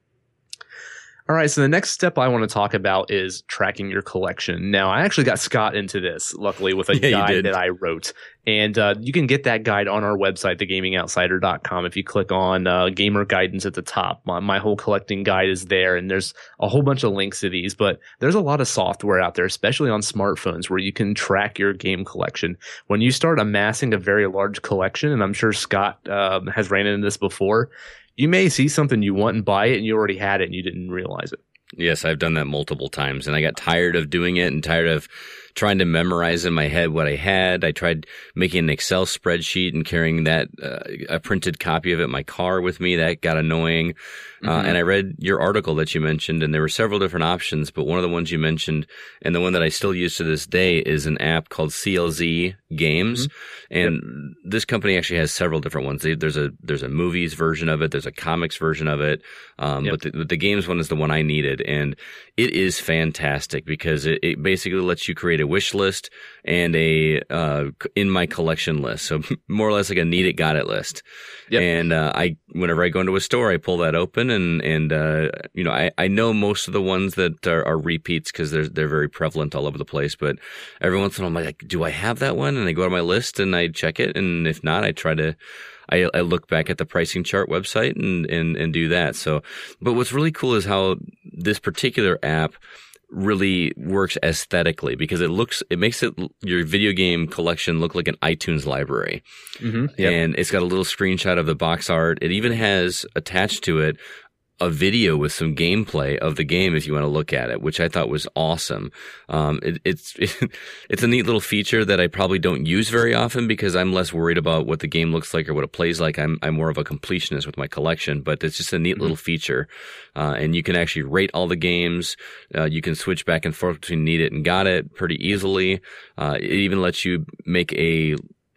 All right, so the next step I want to talk about is tracking your collection. Now, I actually got Scott into this, luckily, with a yeah, guide that I wrote. And uh, you can get that guide on our website, the gaming outsider dot com. If you click on uh, Gamer Guidance at the top, my, my whole collecting guide is there. And there's a whole bunch of links to these. But there's a lot of software out there, especially on smartphones, where you can track your game collection. When you start amassing a very large collection, and I'm sure Scott uh, has ran into this before, you may see something you want and buy it, and you already had it and you didn't realize it. Yes, I've done that multiple times, and I got tired of doing it and tired of trying to memorize in my head what I had. I tried making an Excel spreadsheet and carrying that uh, a printed copy of it in my car with me. That got annoying. Mm-hmm. Uh, and I read your article that you mentioned, and there were several different options, but one of the ones you mentioned, and the one that I still use to this day, is an app called C L Z Games. Mm-hmm. And yep. this company actually has several different ones. They, there's a there's a movies version of it. There's a comics version of it. Um, yep. But the, the games one is the one I needed, and it is fantastic because it, it basically lets you create a wish list and a uh, in my collection list. So more or less like a need it, got it list. Yep. And uh, I whenever I go into a store, I pull that open, and and uh, you know I, I know most of the ones that are, are repeats because they're they're very prevalent all over the place. But every once in a while, I'm like, do I have that one? And I go to my list and I check it, and if not, I try to. I, I look back at the pricing chart website and, and, and do that. So, but what's really cool is how this particular app really works aesthetically, because it looks, it makes it, your video game collection look like an iTunes library. Mm-hmm. Yep. And it's got a little screenshot of the box art. It even has attached to it a video with some gameplay of the game if you want to look at it, which I thought was awesome. Um, it, it's it, it's a neat little feature that I probably don't use very often because I'm less worried about what the game looks like or what it plays like. I'm I'm more of a completionist with my collection, but it's just a neat mm-hmm. little feature. Uh, and you can actually rate all the games. Uh, you can switch back and forth between need it and got it pretty easily. Uh, it even lets you make a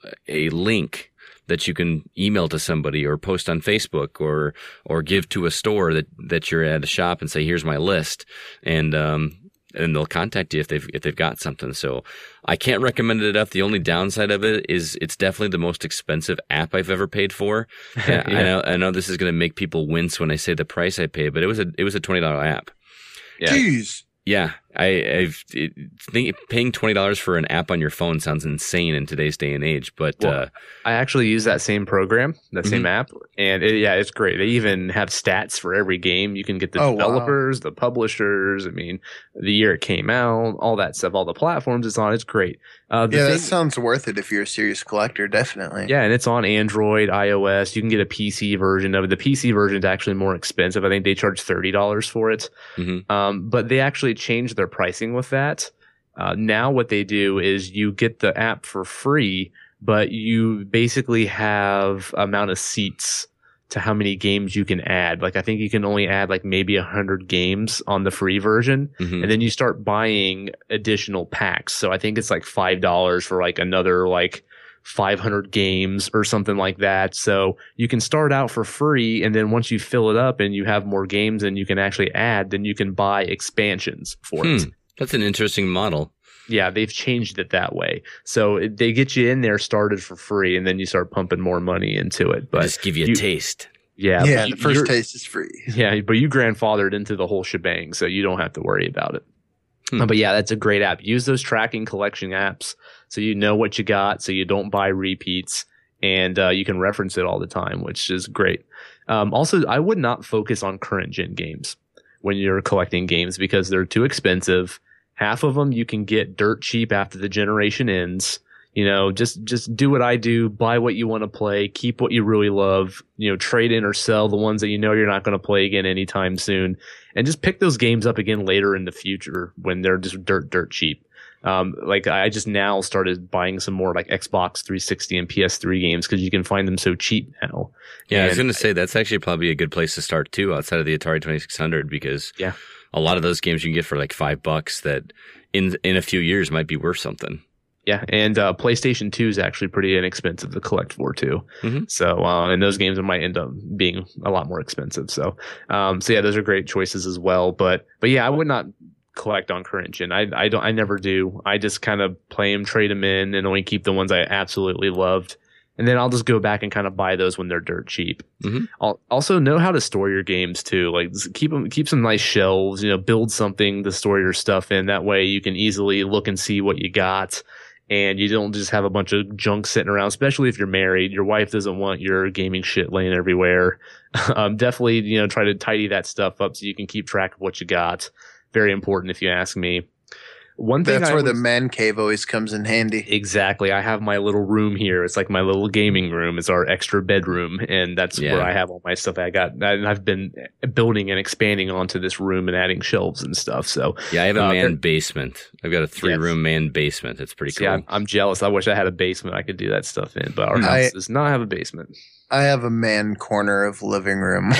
a link that you can email to somebody or post on Facebook or or give to a store that, that you're at a shop and say, here's my list. And um and they'll contact you if they've if they've got something. So I can't recommend it enough. The only downside of it is it's definitely the most expensive app I've ever paid for. yeah. I know I know this is going to make people wince when I say the price I paid, but it was a it was a twenty dollar app. Yeah. Jeez. Yeah, I, I've it, think, paying twenty dollars for an app on your phone sounds insane in today's day and age. But well, uh, I actually use that same program, that mm-hmm. same app, and it, yeah, it's great. They even have stats for every game. You can get the oh, developers, wow. the publishers. I mean, the year it came out, all that stuff, all the platforms it's on. It's great. Uh, yeah, thing, that sounds worth it if you're a serious collector, definitely. Yeah, and it's on Android, iOS. You can get a P C version of it. The P C version is actually more expensive. I think they charge thirty dollars for it. Mm-hmm. Um, but they actually changed their pricing with that. Uh, now what they do is you get the app for free, but you basically have amount of seats to how many games you can add. Like I think you can only add like maybe a hundred games on the free version, mm-hmm. and then you start buying additional packs. So I think it's like five dollars for like another like five hundred games or something like that. So you can start out for free, and then once you fill it up and you have more games and you can actually add, then you can buy expansions for hmm. it. That's an interesting model. Yeah, they've changed it that way. So it, they get you in there started for free, and then you start pumping more money into it. But just give you a you, taste. Yeah, yeah. The first taste is free. Yeah, but you grandfathered into the whole shebang, so you don't have to worry about it. Hmm. But yeah, that's a great app. Use those tracking collection apps so you know what you got, so you don't buy repeats, and uh, you can reference it all the time, which is great. Um, also, I would not focus on current gen games when you're collecting games because they're too expensive. Half of them you can get dirt cheap after the generation ends. You know, just just do what I do, buy what you want to play, keep what you really love, you know, trade in or sell the ones that you know you're not going to play again anytime soon, and just pick those games up again later in the future when they're just dirt, dirt cheap. Um, like I just now started buying some more like Xbox three sixty and P S three games because you can find them so cheap now. Yeah, and I was going to say that's actually probably a good place to start too, outside of the Atari twenty-six hundred, because yeah. a lot of those games you can get for like five bucks that in in a few years might be worth something. Yeah, and uh, PlayStation two is actually pretty inexpensive to collect for too. Mm-hmm. So, uh, and those games might end up being a lot more expensive. So, um, so yeah, those are great choices as well. But, but yeah, I would not collect on current gen. I, I don't, I never do. I just kind of play them, trade them in, and only keep the ones I absolutely loved. And then I'll just go back and kind of buy those when they're dirt cheap. Mm-hmm. I'll also know how to store your games too. Like keep them, keep some nice shelves. You know, build something to store your stuff in. That way you can easily look and see what you got. And you don't just have a bunch of junk sitting around, especially if you're married. Your wife doesn't want your gaming shit laying everywhere. um, definitely, you know, try to tidy that stuff up so you can keep track of what you got. Very important if you ask me. One thing That's I where was, the man cave always comes in handy. Exactly. I have my little room here. It's like my little gaming room. It's our extra bedroom, and that's yeah. where I have all my stuff. I got, and I've been building and expanding onto this room and adding shelves and stuff. So yeah, I have a uh, man basement. I've got a three yes. room man basement. It's pretty cool. Yeah, I'm, I'm jealous. I wish I had a basement I could do that stuff in, but our house I, does not have a basement. I have a man corner of living room.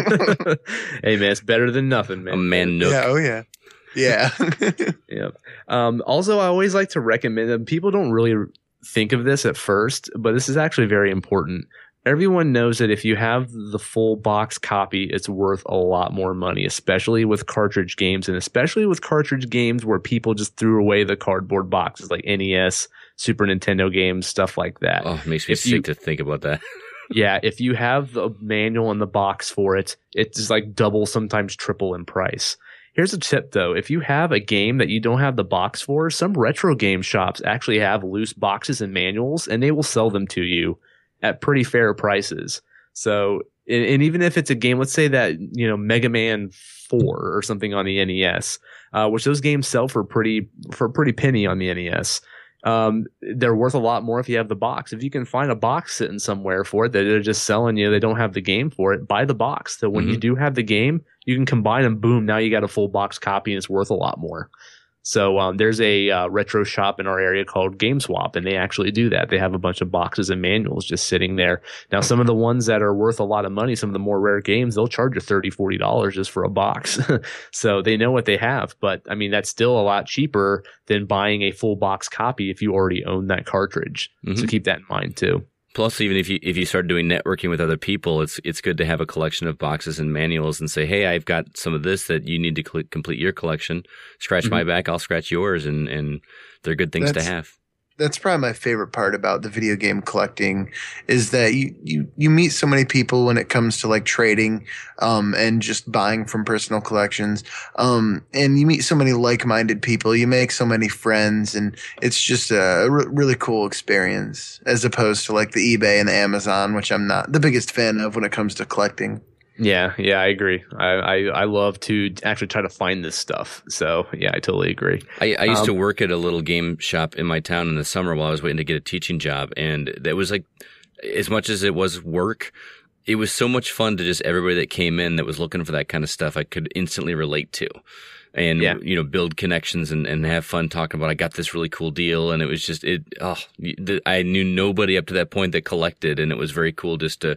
Hey man, it's better than nothing, man. A man nook. Yeah. Oh yeah. Yeah. Yeah. Um, also, I always like to recommend them. People don't really think of this at first, but this is actually very important. Everyone knows that if you have the full box copy, it's worth a lot more money, especially with cartridge games, and especially with cartridge games where people just threw away the cardboard boxes like N E S, Super Nintendo games, stuff like that. Oh, it makes me if sick you, to think about that. Yeah, if you have the manual and the box for it, it's like double, sometimes triple in price. Here's a tip, though. If you have a game that you don't have the box for, some retro game shops actually have loose boxes and manuals, and they will sell them to you at pretty fair prices. So, and, and even if it's a game, let's say that, you know, Mega Man four or something on the N E S, uh, which those games sell for pretty, for a pretty penny on the N E S. Um, they're worth a lot more if you have the box. If you can find a box sitting somewhere for it that they're just selling you, they don't have the game for it, buy the box. So when mm-hmm. you do have the game, you can combine them. Boom. Now you got a full box copy and it's worth a lot more. So um, there's a uh, retro shop in our area called GameSwap, and they actually do that. They have a bunch of boxes and manuals just sitting there. Now, some of the ones that are worth a lot of money, some of the more rare games, they'll charge you thirty dollars, forty dollars just for a box. So they know what they have. But, I mean, that's still a lot cheaper than buying a full box copy if you already own that cartridge. Mm-hmm. So keep that in mind, too. Plus, even if you if you start doing networking with other people, it's it's good to have a collection of boxes and manuals and say, hey, I've got some of this that you need to cl- complete your collection. Scratch mm-hmm. my back, I'll scratch yours, and, and they're good things That's, to have. That's probably my favorite part about the video game collecting is that you, you, you meet so many people when it comes to like trading um, and just buying from personal collections. Um, and you meet so many like-minded people. You make so many friends, and it's just a re- really cool experience as opposed to like the eBay and the Amazon, which I'm not the biggest fan of when it comes to collecting. Yeah, yeah, I agree. I, I, I love to actually try to find this stuff. So, yeah, I totally agree. I, I used um, to work at a little game shop in my town in the summer while I was waiting to get a teaching job. And it was like, as much as it was work, it was so much fun to just everybody that came in that was looking for that kind of stuff I could instantly relate to. And, yeah. you know, build connections and, and have fun talking about, I got this really cool deal. And it was just, it, oh, the, I knew nobody up to that point that collected. And it was very cool just to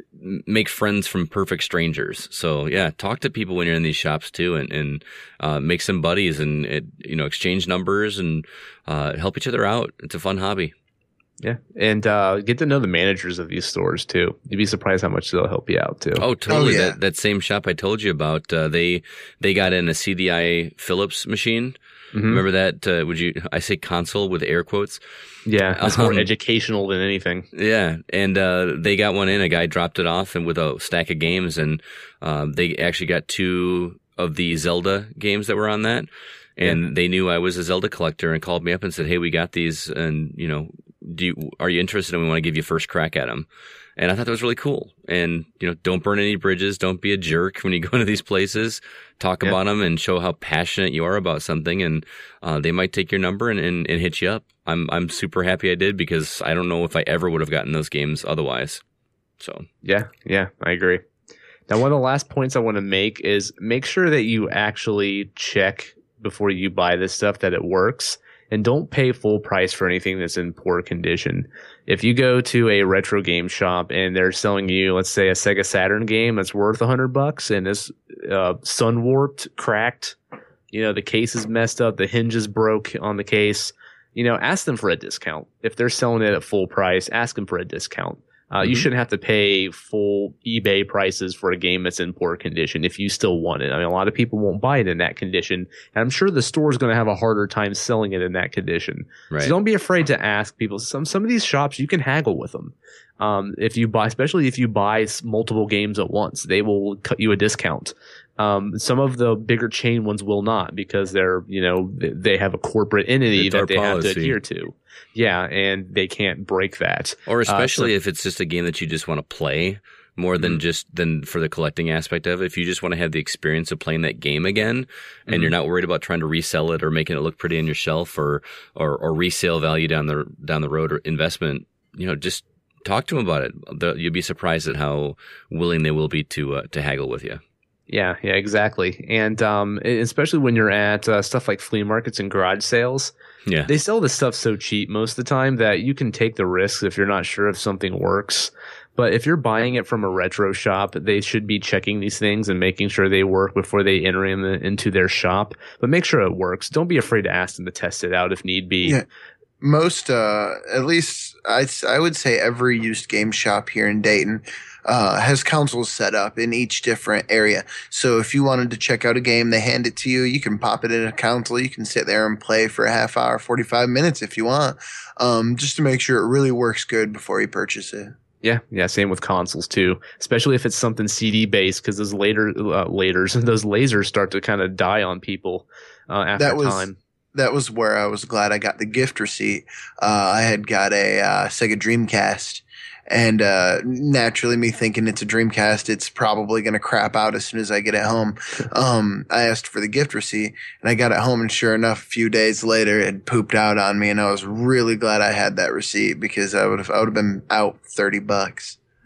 make friends from perfect strangers. So yeah, talk to people when you're in these shops too, and, and, uh, make some buddies and, it, you know, exchange numbers and, uh, help each other out. It's a fun hobby. Yeah, and uh, get to know the managers of these stores too. You'd be surprised how much they'll help you out too. Oh, totally. Oh, yeah. That that same shop I told you about, uh, they they got in a C D I Philips machine. Mm-hmm. Remember that? Uh, would you? I say console with air quotes. Yeah, it's more um, educational than anything. Yeah, and uh, they got one in. A guy dropped it off, and with a stack of games, and um, they actually got two of the Zelda games that were on that. And yeah. they knew I was a Zelda collector and called me up and said, "Hey, we got these, and you know, do you, are you interested? And we want to give you first crack at them." And I thought that was really cool. And you know, don't burn any bridges. Don't be a jerk when you go into these places. Talk yeah. about them and show how passionate you are about something. And uh, they might take your number and, and, and hit you up. I'm I'm super happy I did, because I don't know if I ever would have gotten those games otherwise. So yeah, yeah, I agree. Now, one of the last points I want to make is make sure that you actually check before you buy this stuff that it works, and don't pay full price for anything that's in poor condition. If you go to a retro game shop and they're selling you, let's say, a Sega Saturn game that's worth a hundred bucks and is uh, sun warped, cracked, you know, the case is messed up, the hinges broke on the case, you know, ask them for a discount. If they're selling it at full price, ask them for a discount. Uh, mm-hmm. You shouldn't have to pay full eBay prices for a game that's in poor condition if you still want it. I mean, a lot of people won't buy it in that condition, and I'm sure the store is going to have a harder time selling it in that condition. Right. So don't be afraid to ask people. Some some of these shops, you can haggle with them. Um, if you buy, especially if you buy multiple games at once, they will cut you a discount. Um, some of the bigger chain ones will not, because they're, you know, they have a corporate entity that they policy. have to adhere to. Yeah, and they can't break that. Or especially uh, so, if it's just a game that you just want to play more than mm-hmm. just than for the collecting aspect of it. If you just want to have the experience of playing that game again, and mm-hmm. you're not worried about trying to resell it or making it look pretty on your shelf, or or, or resale value down the down the road, or investment, you know, just talk to them about it. The, you'll be surprised at how willing they will be to uh, to haggle with you. Yeah, yeah, exactly. And um, especially when you're at uh, stuff like flea markets and garage sales, yeah, they sell this stuff so cheap most of the time that you can take the risks if you're not sure if something works. But if you're buying it from a retro shop, they should be checking these things and making sure they work before they enter them into their shop. But make sure it works. Don't be afraid to ask them to test it out if need be. Yeah. Most, uh, at least I, I would say every used game shop here in Dayton uh, has consoles set up in each different area. So if you wanted to check out a game, they hand it to you. You can pop it in a console. You can sit there and play for a half hour, forty-five minutes if you want, um, just to make sure it really works good before you purchase it. Yeah, yeah, same with consoles too, especially if it's something C D based, because those later, uh, laters, those lasers start to kind of die on people uh, after that was, time. That was where I was glad I got the gift receipt. Uh, I had got a uh, Sega Dreamcast, and uh, naturally, me thinking it's a Dreamcast, it's probably going to crap out as soon as I get it home. Um, I asked for the gift receipt, and I got it home, and sure enough, a few days later, it pooped out on me, and I was really glad I had that receipt, because I would have I would have been out thirty bucks.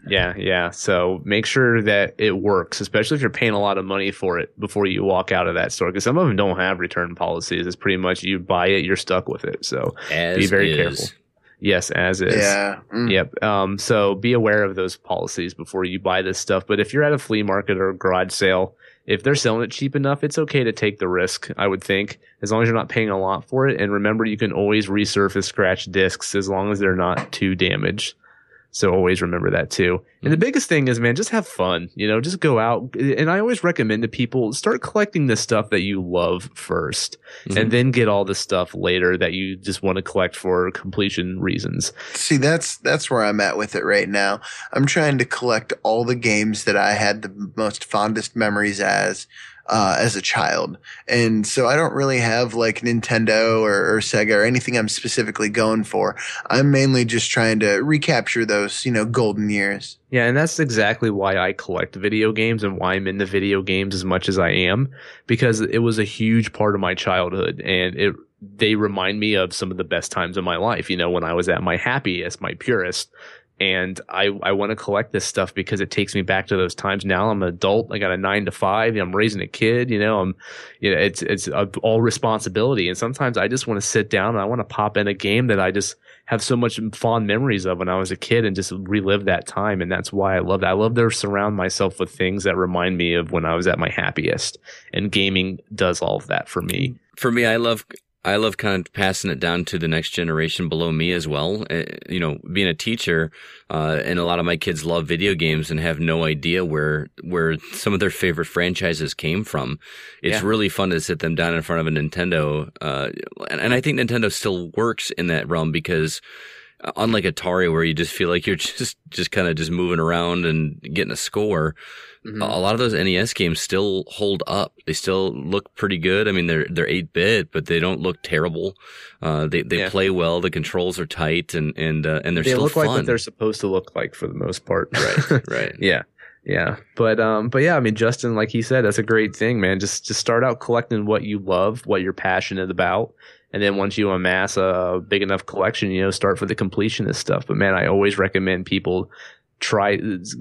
Yeah, yeah. So make sure that it works, especially if you're paying a lot of money for it before you walk out of that store. Because some of them don't have return policies. It's pretty much you buy it, you're stuck with it. So as be very is. careful. Yes, as is. Yeah. Mm. Yep. Um, so be aware of those policies before you buy this stuff. But if you're at a flea market or a garage sale, if they're selling it cheap enough, it's okay to take the risk, I would think, as long as you're not paying a lot for it. And remember, you can always resurface scratched discs as long as they're not too damaged. So always remember that too. And the biggest thing is, man, just have fun. You know, just go out. And I always recommend to people, start collecting the stuff that you love first, mm-hmm. and then get all the stuff later that you just want to collect for completion reasons. See, that's that's where I'm at with it right now. I'm trying to collect all the games that I had the most fondest memories as. Uh, as a child. And so I don't really have like Nintendo or, or Sega or anything I'm specifically going for. I'm mainly just trying to recapture those, you know, golden years. Yeah, and that's exactly why I collect video games and why I'm into video games as much as I am, because it was a huge part of my childhood, and it they remind me of some of the best times of my life, you know, when I was at my happiest, my purest. And I, I want to collect this stuff because it takes me back to those times. Now I'm an adult. I got a nine to five. I'm raising a kid. You know, I'm, you know, it's it's all responsibility. And sometimes I just want to sit down and I want to pop in a game that I just have so much fond memories of when I was a kid and just relive that time. And that's why I love that. I love to surround myself with things that remind me of when I was at my happiest. And gaming does all of that for me. For me, I love. I love kind of passing it down to the next generation below me as well. Uh, you know, being a teacher, uh, and a lot of my kids love video games and have no idea where, where some of their favorite franchises came from. It's yeah. really fun to sit them down in front of a Nintendo. Uh, and, and I think Nintendo still works in that realm because unlike Atari where you just feel like you're just, just kind of just moving around and getting a score. Mm-hmm. A lot of those N E S games still hold up. They still look pretty good. I mean, they're they're eight bit, but they don't look terrible. Uh, they they yeah. play well. The controls are tight, and and uh, and they're they still look fun. like what they're supposed to look like for the most part. Right, right. Yeah, yeah. But um, but yeah, I mean, Justin, like he said, that's a great thing, man. Just just start out collecting what you love, what you're passionate about. And then once you amass a big enough collection, you know, start for the completionist stuff. But man, I always recommend people try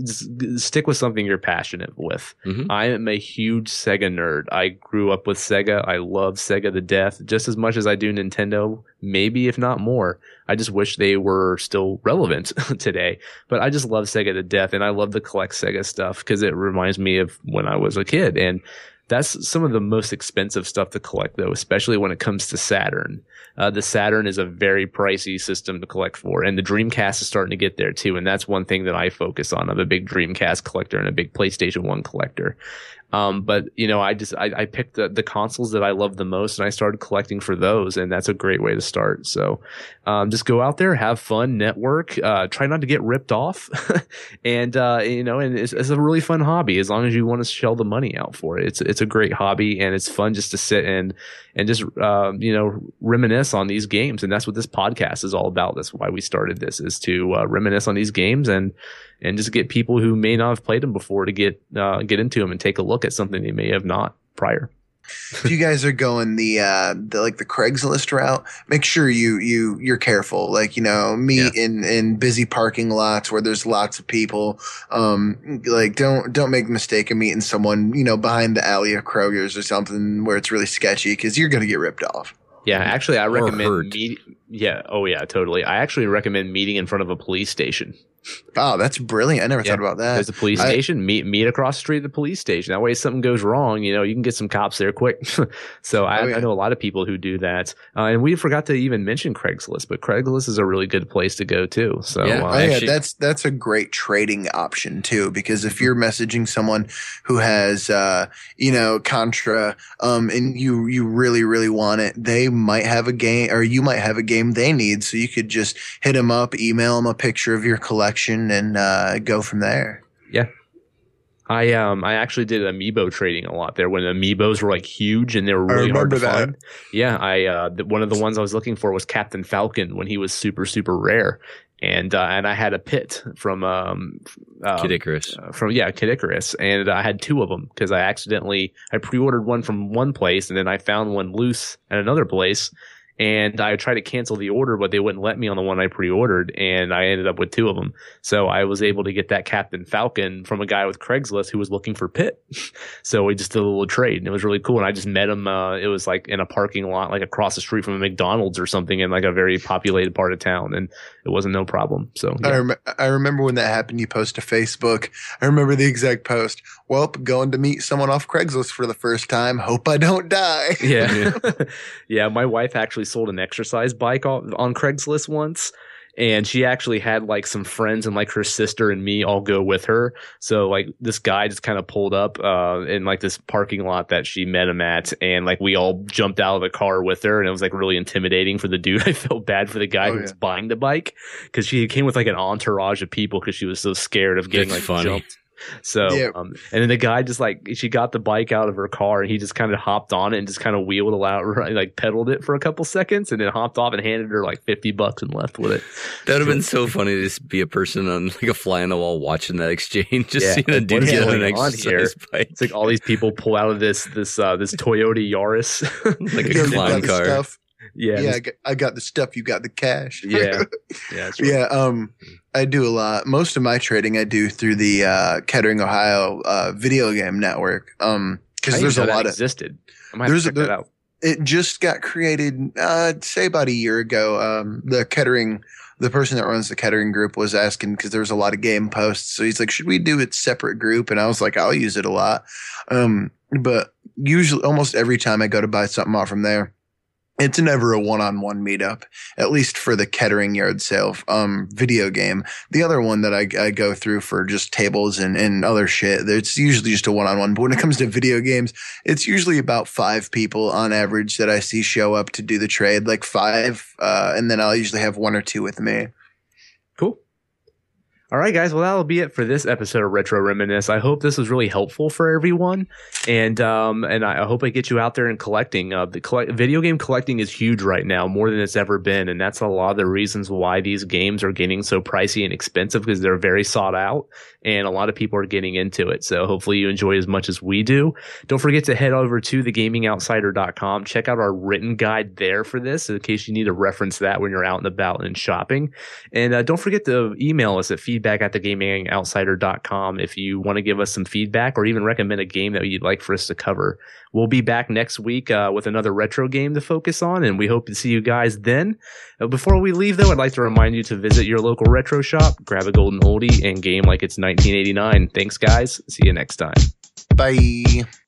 stick with something you're passionate with. Mm-hmm. I am a huge Sega nerd. I grew up with Sega. I love Sega to death, just as much as I do Nintendo, maybe if not more. I just wish they were still relevant today. But I just love Sega to death, and I love to collect Sega stuff because it reminds me of when I was a kid. And that's some of the most expensive stuff to collect, though, especially when it comes to Saturn. Uh, the Saturn is a very pricey system to collect for, and the Dreamcast is starting to get there, too. And that's one thing that I focus on. I'm a big Dreamcast collector and a big PlayStation one collector. Um, but, you know, I just I, I picked the, the consoles that I love the most, and I started collecting for those, and that's a great way to start. So um, just go out there, have fun, network, uh, try not to get ripped off. and, uh, you know, and it's, it's a really fun hobby as long as you want to shell the money out for it. It's it's a great hobby, and it's fun just to sit and, and just, uh, you know, reminisce on these games. And that's what this podcast is all about. That's why we started this, is to uh, reminisce on these games and and just get people who may not have played them before to get uh, get into them and take a look at something they may have not prior. If you guys are going the, uh, the like the Craigslist route, make sure you you you're careful. Like, you know, meet yeah. in, in busy parking lots where there's lots of people. Um, like don't don't make the mistake of meeting someone, you know, behind the alley of Kroger's or something where it's really sketchy, because you're gonna get ripped off. Yeah, actually, I recommend meet. Yeah, oh yeah, totally. I actually recommend meeting in front of a police station. Oh, that's brilliant. I never yeah. thought about that. There's a police I, station. Meet meet across the street at the police station. That way, if something goes wrong, you know, you can get some cops there quick. so I, oh, yeah. I know a lot of people who do that. Uh, and we forgot to even mention Craigslist, but Craigslist is a really good place to go too. So yeah, uh, oh, yeah that's that's a great trading option too, because if you're messaging someone who has, uh, you know, Contra, um, and you you really really want it, they might have a game, or you might have a game they need. So you could just hit them up, email them a picture of your collection, and uh, go from there. Yeah. I um I actually did amiibo trading a lot there when amiibos were like huge and they were really hard to that. find. Yeah, I uh the, one of the ones I was looking for was Captain Falcon when he was super super rare. And uh, and I had a pit from um, um Kid Icarus uh, from yeah Kid Icarus, and I had two of them because I accidentally I pre-ordered one from one place and then I found one loose at another place. And I tried to cancel the order, but they wouldn't let me on the one I pre-ordered, and I ended up with two of them. So I was able to get that Captain Falcon from a guy with Craigslist who was looking for Pitt. So we just did a little trade, and it was really cool. And I just met him. Uh, it was like in a parking lot, like across the street from a McDonald's or something in like a very populated part of town, and it wasn't no problem. So yeah. I, rem- I remember when that happened, you post to Facebook. I remember the exact post. Well, going to meet someone off Craigslist for the first time. Hope I don't die. Yeah. Yeah. My wife actually sold an exercise bike on, on Craigslist once, and she actually had like some friends and like her sister and me all go with her. So like this guy just kind of pulled up uh in like this parking lot that she met him at, and like we all jumped out of the car with her, and it was like really intimidating for the dude. I felt bad for the guy Oh, who yeah. was buying the bike, because she came with like an entourage of people because she was so scared of getting That's like funny. jumped. So, Yeah. um, and then the guy just like, she got the bike out of her car, and he just kind of hopped on it and just kind of wheeled it out, right, like pedaled it for a couple seconds, and then hopped off and handed her like fifty bucks and left with it. That would have been so funny to just be a person on like a fly on the wall watching that exchange, just Yeah, seeing a like, dude what is get an going on exercise bike. It's like all these people pull out of this, this, uh, this Toyota Yaris. Like a Yo, you clown got the car. stuff. yeah. Yeah, this- I, got, I got the stuff. You got the cash. yeah. Yeah. That's right. Yeah, um, I do a lot. Most of my trading I do through the uh, Kettering, Ohio uh, video game network. Um, I because didn't there's know a that lot of existed. I might have there's to a- check that there- out. it just got created, uh, say about a year ago. Um, the Kettering, the person that runs the Kettering group was asking because there was a lot of game posts. So he's like, should we do a separate group? And I was like, I'll use it a lot. Um, but usually almost every time I go to buy something off from there, it's never a one-on-one meetup, at least for the Kettering yard sale um, video game. The other one that I, I go through for just tables and, and other shit, it's usually just a one-on-one. But when it comes to video games, it's usually about five people on average that I see show up to do the trade, like five. Uh, and then I'll usually have one or two with me. Cool. All right, guys. Well, that'll be it for this episode of Retro Reminisce. I hope this was really helpful for everyone, and um, and I hope I get you out there and collecting. Uh, the collect- video game collecting is huge right now, more than it's ever been, and that's a lot of the reasons why these games are getting so pricey and expensive, because they're very sought out, and a lot of people are getting into it. So hopefully you enjoy as much as we do. Don't forget to head over to the gaming outsider dot com. Check out our written guide there for this, in case you need to reference that when you're out and about and shopping. And uh, don't forget to email us at feedback at the gaming outsider dot com if you want to give us some feedback or even recommend a game that you'd like for us to cover. We'll be back next week uh, with another retro game to focus on, and we hope to see you guys then. Uh, before we leave, though, I'd like to remind you to visit your local retro shop, grab a golden oldie, and game like it's nineteen eighty-nine. Thanks, guys. See you next time. Bye.